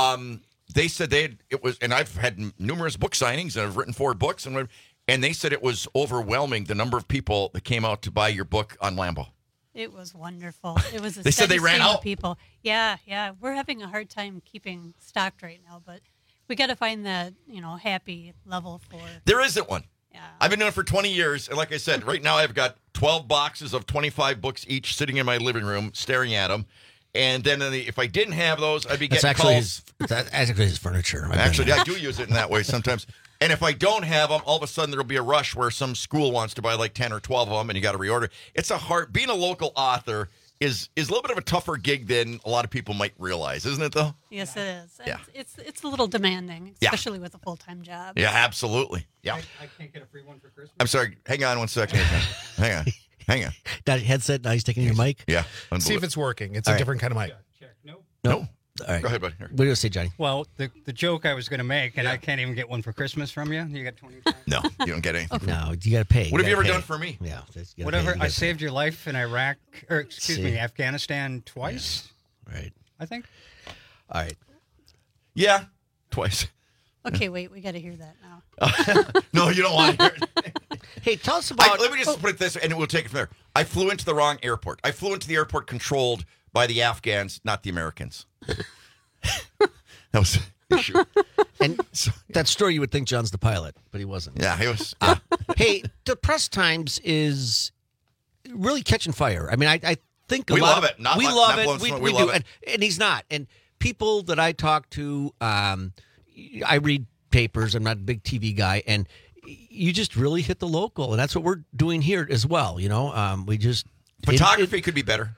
they said it was, and I've had numerous book signings, and I've written 4 books, and they said it was overwhelming, the number of people that came out to buy your book on Lambeau. It was wonderful. It was a they said they ran out. People. Yeah. We're having a hard time keeping stocked right now, but we got to find that happy level for. There isn't one. Yeah. I've been doing it for 20 years, and like I said, right now I've got 12 boxes of 25 books each sitting in my living room, staring at them. And then if I didn't have those, I'd be getting calls. That's actually his furniture. Actually, I do use it in that way sometimes. And if I don't have them, all of a sudden there'll be a rush where some school wants to buy like 10 or 12 of them, and you got to reorder. It's being a local author is a little bit of a tougher gig than a lot of people might realize, isn't it, though? Yes, it is. Yeah. It's a little demanding, especially with a full-time job. Yeah, absolutely. Yeah. I can't get a free one for Christmas. I'm sorry. Hang on one second. Hang on. Got a headset. Now he's taking your mic. Yeah. See if it's working. It's a different kind of mic. No. All right. Go ahead, buddy. What do you say, Johnny? Well, the joke I was going to make, and I can't even get one for Christmas from you. You got 20 times. No, you don't get anything. No, you got to pay. What have you ever done for me? Yeah. Whatever. I saved your life in Iraq, or excuse me, Afghanistan twice. Yeah. Right. I think. All right. Yeah, twice. Okay, wait, we got to hear that now. No, you don't want to hear it. Hey, tell us about... let me just put it this way, and we'll take it from there. I flew into the wrong airport. I flew into the airport controlled by the Afghans, not the Americans. That was the issue. And that story, you would think John's the pilot, but he wasn't. Yeah, he was. Hey, the Press Times is really catching fire. I mean, I think We love it. Not we like- love not it. blowing We, smoke. we We love do. it. And he's not. And people that I talk to, I read papers. I'm not a big TV guy. And you just really hit the local. And that's what we're doing here as well. You know, we just... Photography could be better.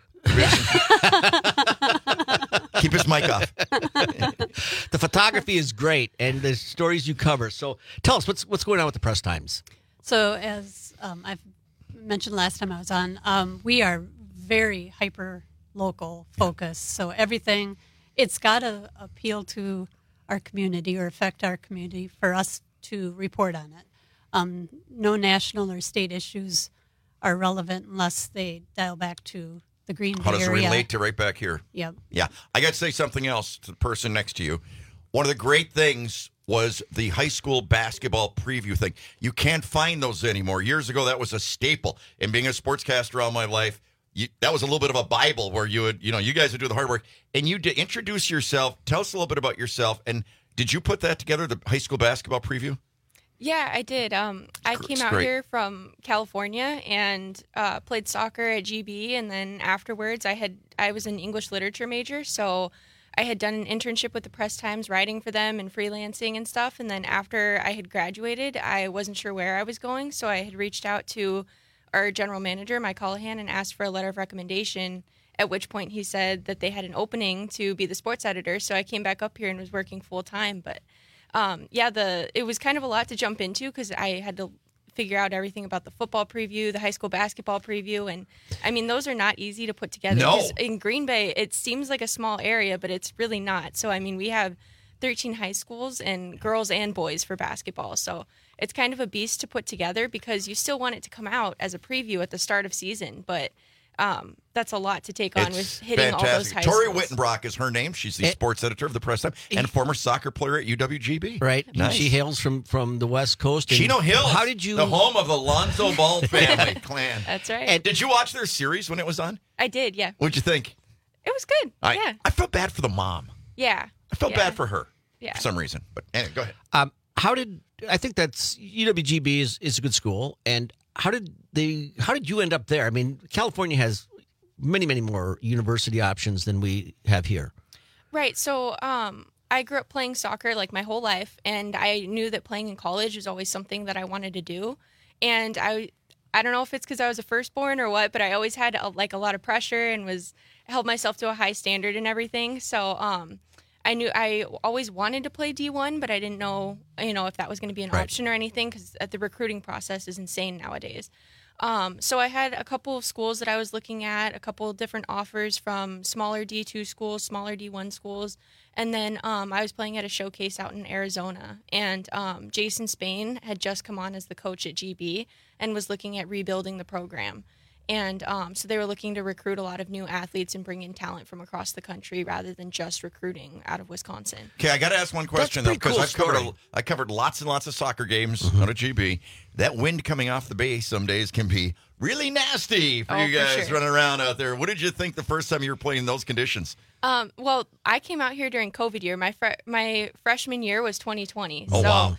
Keep his mic off. The photography is great, and the stories you cover. So tell us, what's going on with the Press Times? So as I've mentioned last time I was on, we are very hyper local focused. So everything, it's got to appeal to our community or affect our community for us to report on it. No national or state issues are relevant unless they dial back to the Green Bay How does it area. relate to right back here? Yep. Yeah. I got to say something else to the person next to you. One of the great things was the high school basketball preview thing. You can't find those anymore. Years ago, that was a staple. And being a sportscaster all my life, that was a little bit of a Bible where you would, you guys would do the hard work. And you did introduce yourself. Tell us a little bit about yourself. And did you put that together, the high school basketball preview? Yeah, I did. I came out great. here from California and played soccer at GB, and then afterwards I was an English literature major, so I had done an internship with the Press Times, writing for them and freelancing and stuff. And then after I had graduated, I wasn't sure where I was going, so I had reached out to our general manager, Mike Callahan, and asked for a letter of recommendation. At which point he said that they had an opening to be the sports editor, so I came back up here and was working full time, but. It was kind of a lot to jump into because I had to figure out everything about the football preview, the high school basketball preview, and I mean those are not easy to put together. No. 'Cause in Green Bay, it seems like a small area, but it's really not. So I mean, we have 13 high schools and girls and boys for basketball, so it's kind of a beast to put together because you still want it to come out as a preview at the start of season, but. That's a lot to take on with hitting all those high Tori schools. Wittenbrock is her name. She's the sports editor of the Press Time and a former soccer player at UWGB. Right. Nice. She hails from the West Coast. And Chino Hills. How did you... The home of the Lonzo Ball family clan. That's right. And did you watch their series when it was on? I did, yeah. What'd you think? It was good. Yeah. I felt bad for the mom. Yeah. I felt bad for her. Yeah. For some reason. But anyway, go ahead. I think that's UWGB is a good school, and how did you end up there? I mean, California has many more university options than we have here. Right. So I grew up playing soccer like my whole life, and I knew that playing in college was always something that I wanted to do. And I don't know if it's because I was a firstborn or what, but I always had a lot of pressure and held myself to a high standard and everything. So I knew I always wanted to play D1, but I didn't know if that was going to be an option or anything because the recruiting process is insane nowadays. So I had a couple of schools that I was looking at, a couple of different offers from smaller D2 schools, smaller D1 schools. And then I was playing at a showcase out in Arizona. And Jason Spain had just come on as the coach at GB and was looking at rebuilding the program. And so they were looking to recruit a lot of new athletes and bring in talent from across the country rather than just recruiting out of Wisconsin. Okay, I got to ask one question, though, because I covered lots and lots of soccer games out of GB. That wind coming off the bay some days can be really nasty for you guys running around out there. What did you think the first time you were playing in those conditions? Well, I came out here during COVID year. My freshman year was 2020. Oh, so, wow.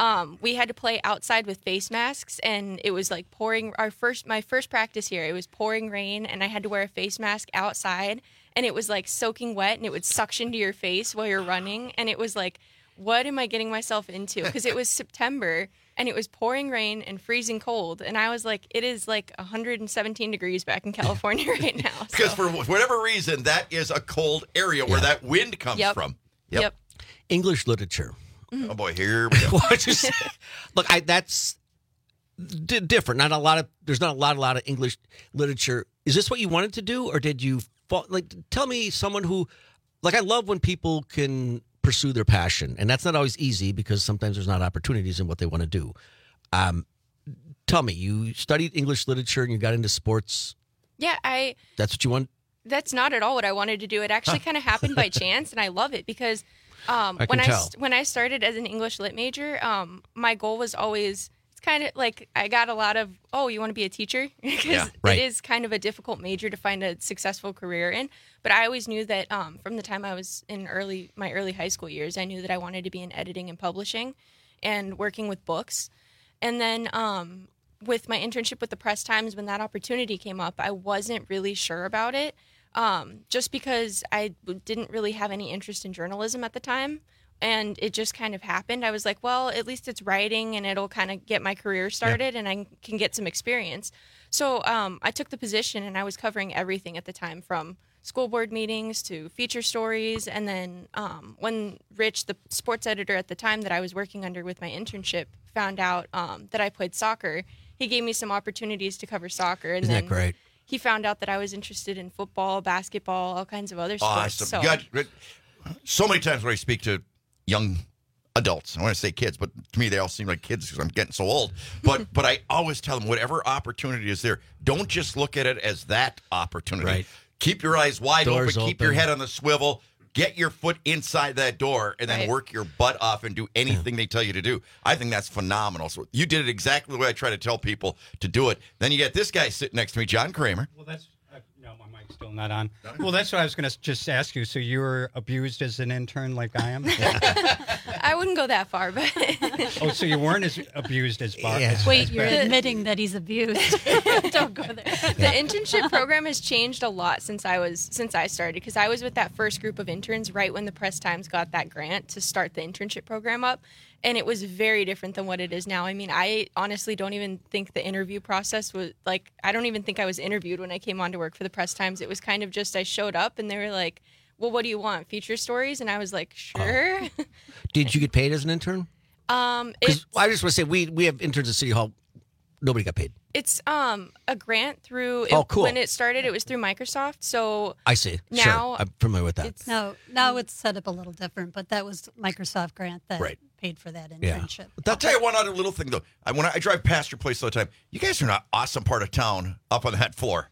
We had to play outside with face masks, and it was like pouring. My first practice here, it was pouring rain, and I had to wear a face mask outside, and it was like soaking wet, and it would suction to your face while you're running, and it was like, what am I getting myself into? Because it was September, and it was pouring rain and freezing cold, and I was like, it is like 117 degrees back in California right now. Because for whatever reason, that is a cold area where that wind comes from. Yep. English literature. Mm-hmm. Oh boy, here we go. Look, that's different. There's not a lot of English literature. Is this what you wanted to do, or did you tell me someone who, I love when people can pursue their passion, and that's not always easy because sometimes there's not opportunities in what they want to do. Tell me, you studied English literature and you got into sports. Yeah, That's what you want. That's not at all what I wanted to do. It actually kind of happened by chance, and I love it because when I started as an English lit major, my goal was always, it's kind of like I got a lot of, oh, you want to be a teacher? Because it is kind of a difficult major to find a successful career in. But I always knew that from the time I was in my early high school years, I knew that I wanted to be in editing and publishing and working with books. And then with my internship with the Press Times, when that opportunity came up, I wasn't really sure about it. Just because I didn't really have any interest in journalism at the time, and it just kind of happened. I was like, well, at least it's writing, and it'll kind of get my career started, and I can get some experience. So I took the position, and I was covering everything at the time, from school board meetings to feature stories. And then when Rich, the sports editor at the time that I was working under with my internship, found out that I played soccer, he gave me some opportunities to cover soccer. And Isn't that great? He found out that I was interested in football, basketball, all kinds of other sports. Awesome. So many times when I speak to young adults, I want to say kids, but to me they all seem like kids because I'm getting so old. But I always tell them, whatever opportunity is there, don't just look at it as that opportunity. Right. Keep your eyes wide Doors open, keep your head on the swivel. Get your foot inside that door and then work your butt off and do anything they tell you to do. I think that's phenomenal. So you did it exactly the way I try to tell people to do it. Then you get this guy sitting next to me, John Kramer. Well, that's no, my mic's still not on. Well, that's what I was going to just ask you. So you were abused as an intern like I am? I wouldn't go that far, but Oh, so you weren't as abused as Bart? Wait, you're admitting that he's abused. Don't go there. The internship program has changed a lot since I started, because I was with that first group of interns right when the Press Times got that grant to start the internship program up, and it was very different than what it is now. I mean, I honestly don't even think the interview process was like, I don't even think I was interviewed when I came on to work for the Press Times. It was kind of just I showed up and they were like, well, what do you want? Feature stories? And I was like, sure. Did you get paid as an intern? I just want to say we have interns at City Hall. Nobody got paid. It's a grant through. Cool. When it started, it was through Microsoft. So I see. Now sure. I'm familiar with that. Now it's set up a little different, but that was Microsoft grant that paid for that internship. I'll tell you one other little thing though. When I drive past your place all the time, you guys are in an awesome part of town up on that floor.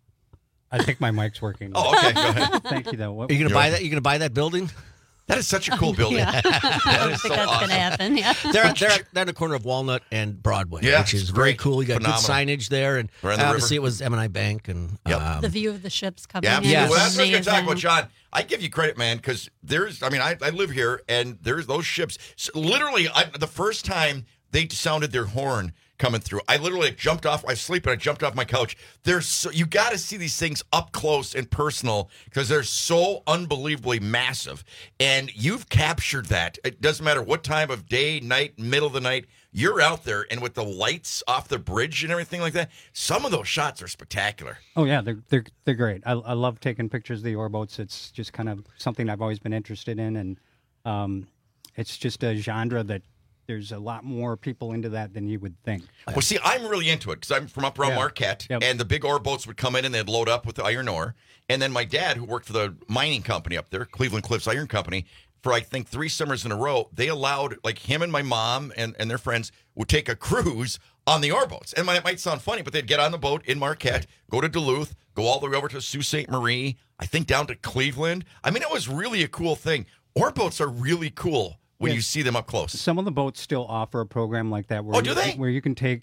I think my mic's working. Oh, okay. Go ahead. Thank you, though. Are you going to buy that? You going to buy that building? That is such a cool building. I don't think that's going to happen. Yeah. They're in the corner of Walnut and Broadway, Yeah, which is it's very great. cool. You got Phenomenal. good signage there, and Right on the obviously river. it was M&I Bank, and The view of the ships coming Yeah, in. absolutely. is Well, that's what I was going to talk about, amazing. John. I give you credit, man, because I live here, and there's those ships. So literally, the first time they sounded their horn coming through, I literally jumped off. I was sleeping. I jumped off my couch. You got to see these things up close and personal because they're so unbelievably massive. And you've captured that. It doesn't matter what time of day, night, middle of the night. You're out there, and with the lights off the bridge and everything like that, some of those shots are spectacular. Oh yeah, they're great. I love taking pictures of the oarboats. It's just kind of something I've always been interested in, and it's just a genre that there's a lot more people into that than you would think. Well, see, I'm really into it because I'm from up around Marquette, and the big ore boats would come in and they'd load up with the iron ore. And then my dad, who worked for the mining company up there, Cleveland Cliffs Iron Company, for I think 3 summers in a row, they allowed, like him and my mom and their friends would take a cruise on the ore boats. And it might sound funny, but they'd get on the boat in Marquette, go to Duluth, go all the way over to Sault Ste. Marie, I think down to Cleveland. I mean, it was really a cool thing. Ore boats are really cool when you see them up close. Some of the boats still offer a program like that. Where do they? Where you can take,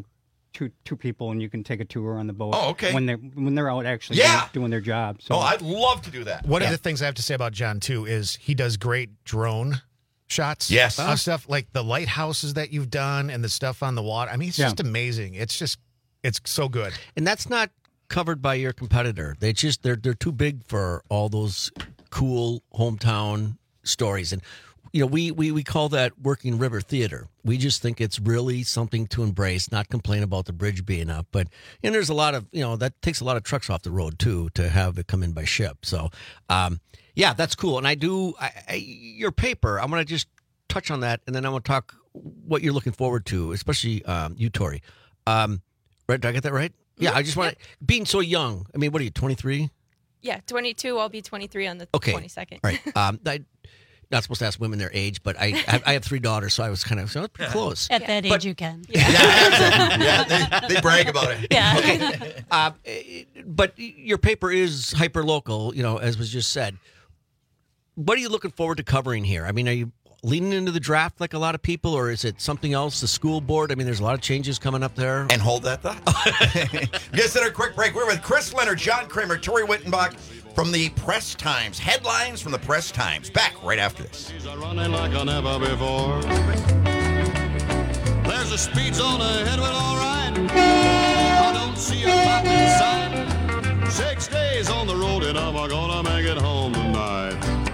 two people and you can take a tour on the boat. Oh, okay. When they're out actually doing their job. So I'd love to do that. One of the things I have to say about John too is he does great drone shots. Yes. Stuff like the lighthouses that you've done and the stuff on the water. I mean, it's just amazing. It's so good. And that's not covered by your competitor. They're too big for all those cool hometown stories. And we call that working river theater. We just think it's really something to embrace, not complain about the bridge being up. But there's a lot of that takes a lot of trucks off the road too to have it come in by ship. So that's cool. And your paper, I'm going to just touch on that, and then I want to talk what you're looking forward to, especially you, Tori. Right? Did I get that right? Yeah. I just want being so young. I mean, what are you, 23? Yeah, 22. I'll be 23 on the 22nd. Right. not supposed to ask women their age, but I have 3 daughters, so I was kind of pretty close. At that age, you can. They brag about it. Yeah. Okay. But your paper is hyper local, as was just said. What are you looking forward to covering here? I mean, are you leaning into the draft like a lot of people, or is it something else? The school board? I mean, there's a lot of changes coming up there. And hold that thought. Just in a quick break, we're with Chris Leonard, John Kramer, Tori Wittenbach from the Press Times. Headlines from the Press Times. Back right after this. Running like never before. There's a speed zone ahead, well, all right. I don't see a cop inside. 6 days on the road, and I'm gonna make it home tonight.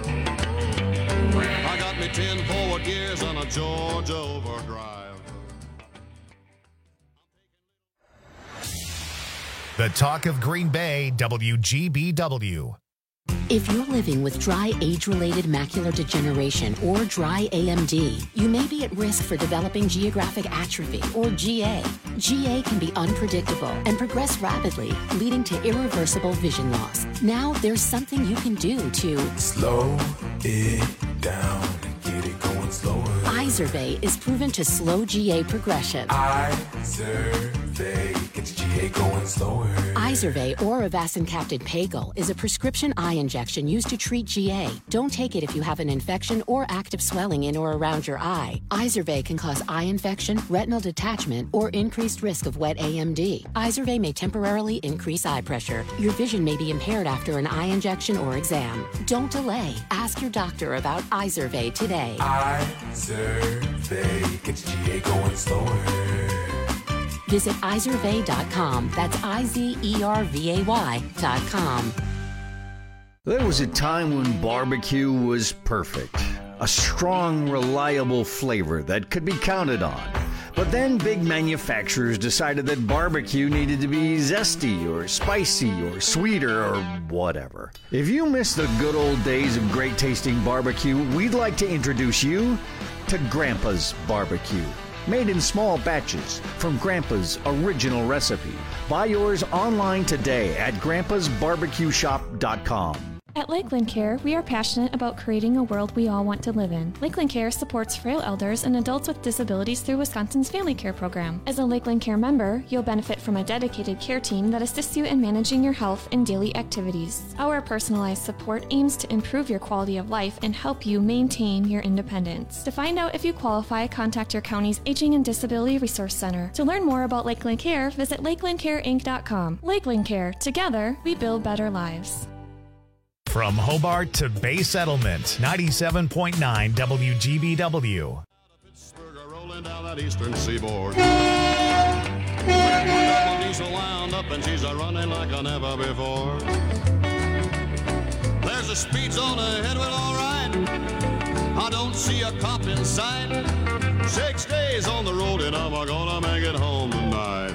I got me 10 forward gears on a Georgia overdrive. The Talk of Green Bay, WGBW. If you're living with dry age-related macular degeneration or dry AMD, you may be at risk for developing geographic atrophy or GA. GA can be unpredictable and progress rapidly, leading to irreversible vision loss. Now there's something you can do to slow it down and get it going slower. Izervay is proven to slow GA progression. Izervay gets GA going slower. Izervay or avacincaptad pagel is a prescription eye injection used to treat GA. Don't take it if you have an infection or active swelling in or around your eye. Izervay can cause eye infection, retinal detachment, or increased risk of wet AMD. Izervay may temporarily increase eye pressure. Your vision may be impaired after an eye injection or exam. Don't delay. Ask your doctor about Izervay today. Izervay gets GA going slower. Visit Izervay.com. That's IZERVAY.com. There was a time when barbecue was perfect. A strong, reliable flavor that could be counted on. But then big manufacturers decided that barbecue needed to be zesty or spicy or sweeter or whatever. If you miss the good old days of great tasting barbecue, we'd like to introduce you to Grandpa's Barbecue. Made in small batches from Grandpa's original recipe. Buy yours online today at grandpasbarbecueshop.com. At Lakeland Care, we are passionate about creating a world we all want to live in. Lakeland Care supports frail elders and adults with disabilities through Wisconsin's Family Care Program. As a Lakeland Care member, you'll benefit from a dedicated care team that assists you in managing your health and daily activities. Our personalized support aims to improve your quality of life and help you maintain your independence. To find out if you qualify, contact your county's Aging and Disability Resource Center. To learn more about Lakeland Care, visit lakelandcareinc.com. Lakeland Care. Together, we build better lives. From Hobart to Bay Settlement, 97.9 WGBW. Rolling down that eastern seaboard. Diesel wound up and she's running like never before. There's a speed zone ahead, well, all right. I don't see a cop in sight. 6 days on the road and I'm gonna make it home tonight.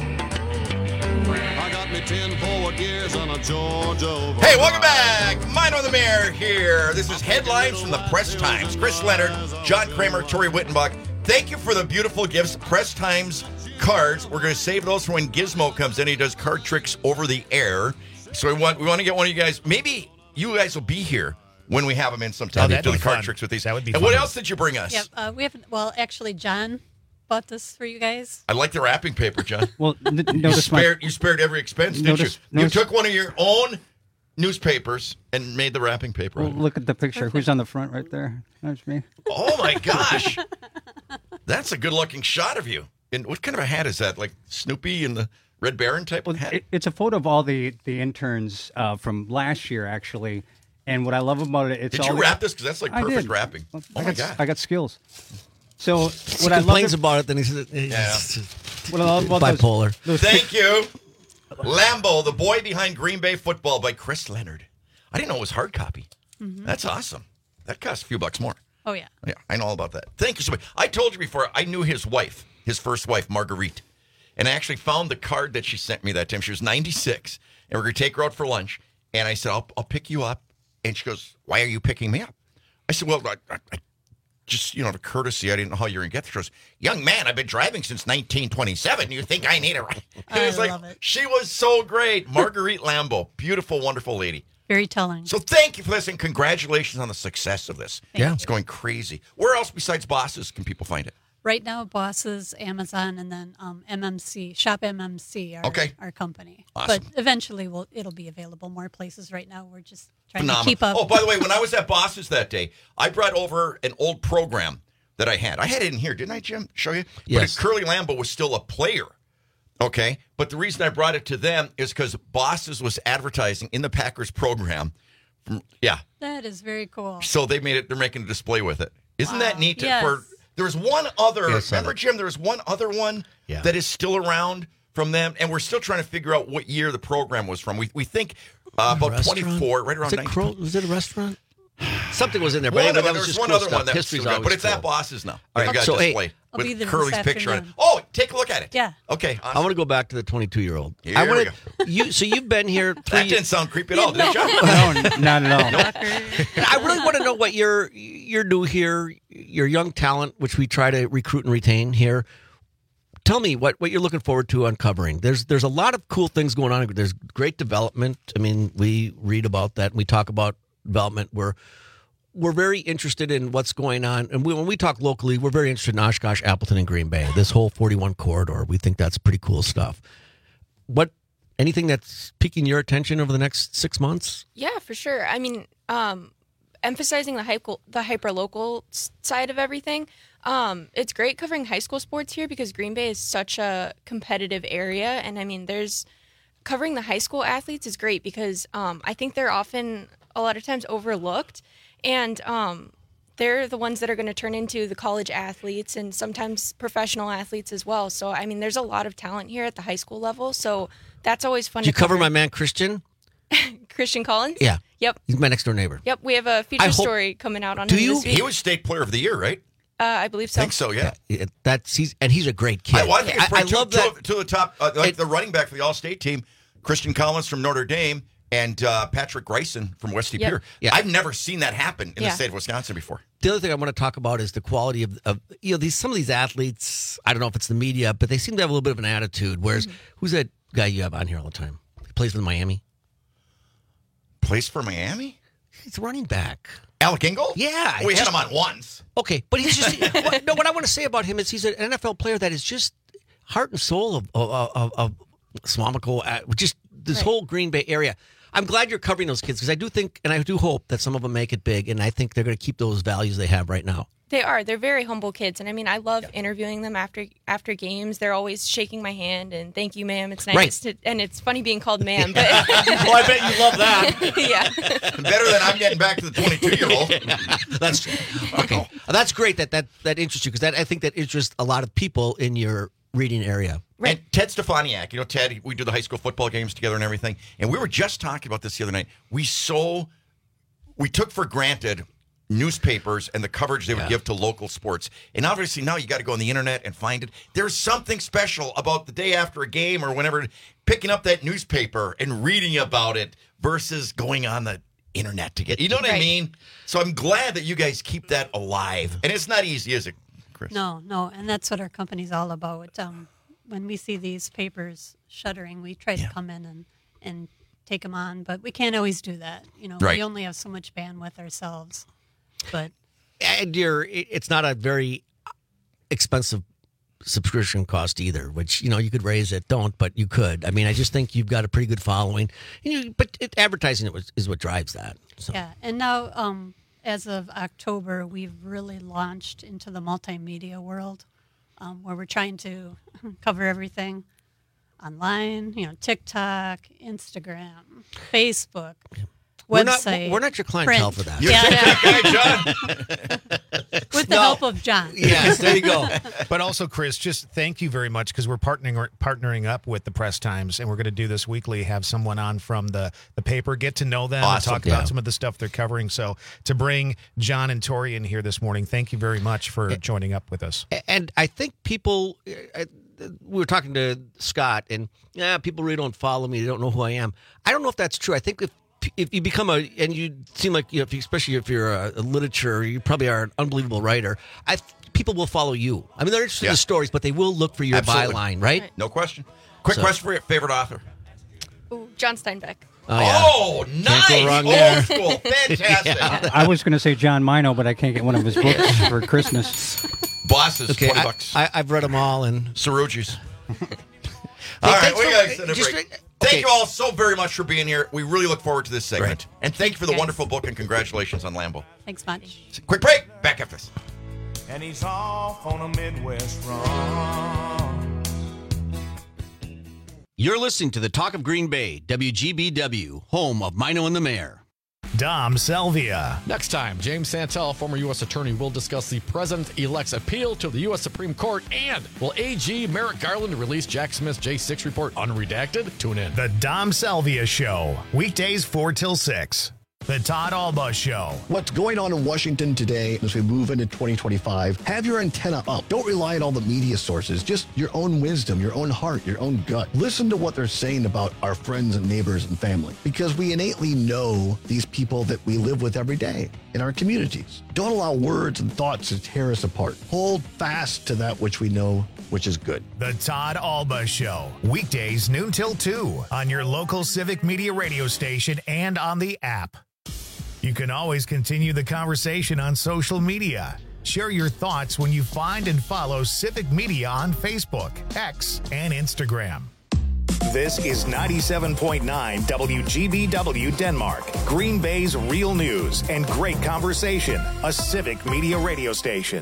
I got me 10 forward gears on a Georgia over. Hey, welcome back. Mine on the Mayor here. This is Headlines from the Press Times. Chris Leonard, John Kramer, Tori Wittenbach. Thank you for the beautiful gifts. Press Times cards. We're going to save those for when Gizmo comes in. He does card tricks over the air. So we want to get one of you guys. Maybe you guys will be here when we have them in sometime. That'd do be the card fun. tricks with these. That would be and fun. what else did you bring us? Yeah, we haven't. Well, actually, John bought this for you guys. I like the wrapping paper, John. Well, you spared every expense, didn't you? You took one of your own newspapers and made the wrapping paper. Well, look at the picture. Perfect. Who's on the front right there? That's me. Oh my gosh, that's a good-looking shot of you. And what kind of a hat is that? Like Snoopy and the Red Baron type of hat? It's a photo of all the interns from last year, actually. And what I love about it, it's Did all you wrap this? Because that's like I perfect did. wrapping. Oh my God. I got skills. So He what I love complains about it, then he's what I love about bipolar. Thank you. Lambeau, The Boy Behind Green Bay Football by Chris Leonard. I didn't know it was hard copy. Mm-hmm. That's awesome. That costs a few bucks more. Oh, yeah. Yeah, I know all about that. Thank you so much. I told you before, I knew his wife, his first wife, Marguerite. And I actually found the card that she sent me that time. She was 96. And we're going to take her out for lunch. And I said, I'll pick you up. And she goes, why are you picking me up? I said, well, I just, the courtesy. I didn't know how you were going to get there. She goes, young man, I've been driving since 1927. You think I need a ride? And I it's like, love it. she was so great. Marguerite Lambeau. Beautiful, wonderful lady. Very telling. So thank you for this, and congratulations on the success of this. Thank you. It's going crazy. Where else besides Bosses can people find it? Right now, Bosses, Amazon, and then MMC, Shop MMC, our company. Awesome. But eventually, it'll be available more places. Right now, we're just trying Phenomenal. to keep up. Oh, by the way, when I was at Bosses that day, I brought over an old program that I had. I had it in here, didn't I, Jim? Show you? Yes. But Curly Lambeau was still a player. Okay? But the reason I brought it to them is because Bosses was advertising in the Packers program. That is very cool. So they made it. They're making a display with it. Isn't that neat? Yes. There's one other. Yes, remember, Jim? There's one other one that is still around from them, and we're still trying to figure out what year the program was from. We think about 24, right around 19. Was it a restaurant? Something was in there, but One anyway, of them, that was there's just one cool other stuff. one that was History's still good, always but it's cool. at Bosses now. All They right, got so, a display I'll be with there Curly's this picture on it. afternoon. Oh, take a look at it. Yeah. Okay. I want to go back to the 22-year-old. Here I we want to. So you've been here 3 That years. didn't sound creepy at all, did it, John? No, not at all. I really want to know what you're new here. Your young talent, which we try to recruit and retain here. Tell me what you're looking forward to uncovering. There's a lot of cool things going on. There's great development. I mean, we read about that and we talk about development. We're very interested in what's going on. And when we talk locally, we're very interested in Oshkosh, Appleton, and Green Bay. This whole 41 corridor, we think that's pretty cool stuff. Anything that's piquing your attention over the next 6 months? Yeah, for sure. I mean, emphasizing the hyper-local side of everything. It's great covering high school sports here because Green Bay is such a competitive area. And, I mean, covering the high school athletes is great because I think they're often, a lot of times, overlooked. And they're the ones that are going to turn into the college athletes and sometimes professional athletes as well. So, I mean, there's a lot of talent here at the high school level. So that's always fun Did you to cover my man, Christian? Christian Collins? Yeah. Yep. He's my next-door neighbor. Yep. We have a feature story coming out on him this week. He was state player of the year, right? I believe so. I think so, yeah. He's a great kid. I think it's I two, love that. Two of the top, the running back for the All-State team, Christian Collins from Notre Dame, and Patrick Grayson from West Superior. Yeah. I've never seen that happen in the state of Wisconsin before. The other thing I want to talk about is the quality of some of these athletes. I don't know if it's the media, but they seem to have a little bit of an attitude. Whereas, who's that guy you have on here all the time? He plays for Miami. Plays for Miami? He's running back. Alec Ingold? Yeah. We had him on once. Okay, but he's just what I want to say about him is he's an NFL player that is just heart and soul of Swamico, just this whole Green Bay area. I'm glad you're covering those kids because I do think and I do hope that some of them make it big, and I think they're going to keep those values they have right now. They are. They're very humble kids, and I mean, I love interviewing them after games. They're always shaking my hand and thank you, ma'am. It's nice and it's funny being called ma'am. But well, I bet you love that. Yeah, better than I'm getting back to the 22-year-old. That's okay. That's great that interests you because I think that interests a lot of people in your reading area. Right. And Ted Stefaniak, Ted, we do the high school football games together and everything. And we were just talking about this the other night. We took for granted newspapers and the coverage they would give to local sports. And obviously now you got to go on the internet and find it. There's something special about the day after a game or whenever picking up that newspaper and reading about it versus going on the internet to get, you know what I mean? So I'm glad that you guys keep that alive. And it's not easy, is it, Chris? No, and that's what our company's all about. When we see these papers shuttering, we try to come in and take them on, but we can't always do that. We only have so much bandwidth ourselves. But it's not a very expensive subscription cost either, which, you could raise it, but you could. I mean, I just think you've got a pretty good following. But advertising is what drives that. So. Yeah, and now as of October, we've really launched into the multimedia world where we're trying to cover everything online, TikTok, Instagram, Facebook. Website. We're not your clientele for that. With the help of John. Yes, there you go. But also, Chris, just thank you very much because we're partnering up with the Press Times, and we're going to do this weekly, have someone on from the paper, get to know them, and talk about some of the stuff they're covering. So to bring John and Tori in here this morning, thank you very much for joining up with us. And I think people... we were talking to Scott, and people really don't follow me. They don't know who I am. I don't know if that's true. I think if you become and you seem like, especially if you're a literature, you probably are an unbelievable writer. People will follow you. I mean, they're interested in the stories, but they will look for your byline, right? No question. Quick question for your favorite author. Ooh, John Steinbeck. Oh, nice. Can't go wrong there. Old school. Fantastic. Yeah. I was going to say John Mino, but I can't get one of his books for Christmas. Bosses, Okay, $20. I've read them all. And Cerrugi's. All right, we got to send a break. Thank you all so very much for being here. We really look forward to this segment. And thank you for the wonderful book, and congratulations on Lambeau. Thanks much. Quick break. Back after this. And he's off on a Midwest run. You're listening to the Talk of Green Bay, WGBW, home of Mino and the Mayor. Dom Selvia. Next time, James Santel, former U.S. Attorney, will discuss the President-elect's appeal to the U.S. Supreme Court, and will AG Merrick Garland release Jack Smith's J6 report unredacted? Tune in. The Dom Selvia Show, weekdays 4 till 6. The Todd Alba Show. What's going on in Washington today as we move into 2025? Have your antenna up. Don't rely on all the media sources. Just your own wisdom, your own heart, your own gut. Listen to what they're saying about our friends and neighbors and family, because we innately know these people that we live with every day in our communities. Don't allow words and thoughts to tear us apart. Hold fast to that which we know, which is good. The Todd Alba Show, weekdays noon till 2 on your local Civic Media radio station and on the app. You can always continue the conversation on social media. Share your thoughts when you find and follow Civic Media on Facebook, X, and Instagram. This is 97.9 WGBW Denmark, Green Bay's real news and great conversation, a Civic Media radio station.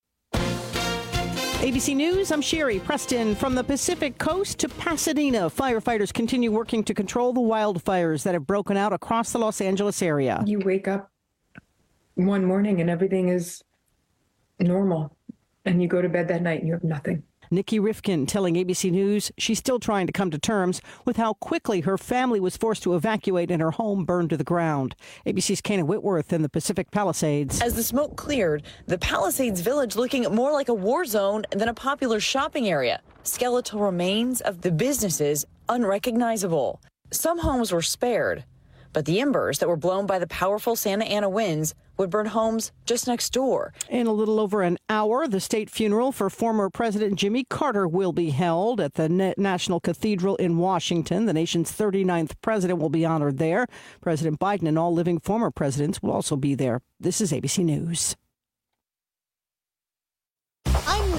ABC News, I'm Sherry Preston. From the Pacific Coast to Pasadena, firefighters continue working to control the wildfires that have broken out across the Los Angeles area. You wake up one morning and everything is normal, and you go to bed that night and you have nothing. Nikki Rifkin telling ABC News she's still trying to come to terms with how quickly her family was forced to evacuate and her home burned to the ground. ABC's Kana Whitworth in the Pacific Palisades. As the smoke cleared, the Palisades village looking more like a war zone than a popular shopping area. Skeletal remains of the businesses unrecognizable. Some homes were spared, but the embers that were blown by the powerful Santa Ana winds would burn homes just next door. In a little over an hour, the state funeral for former President Jimmy Carter will be held at the National Cathedral in Washington. The nation's 39th president will be honored there. President Biden and all living former presidents will also be there. This is ABC News.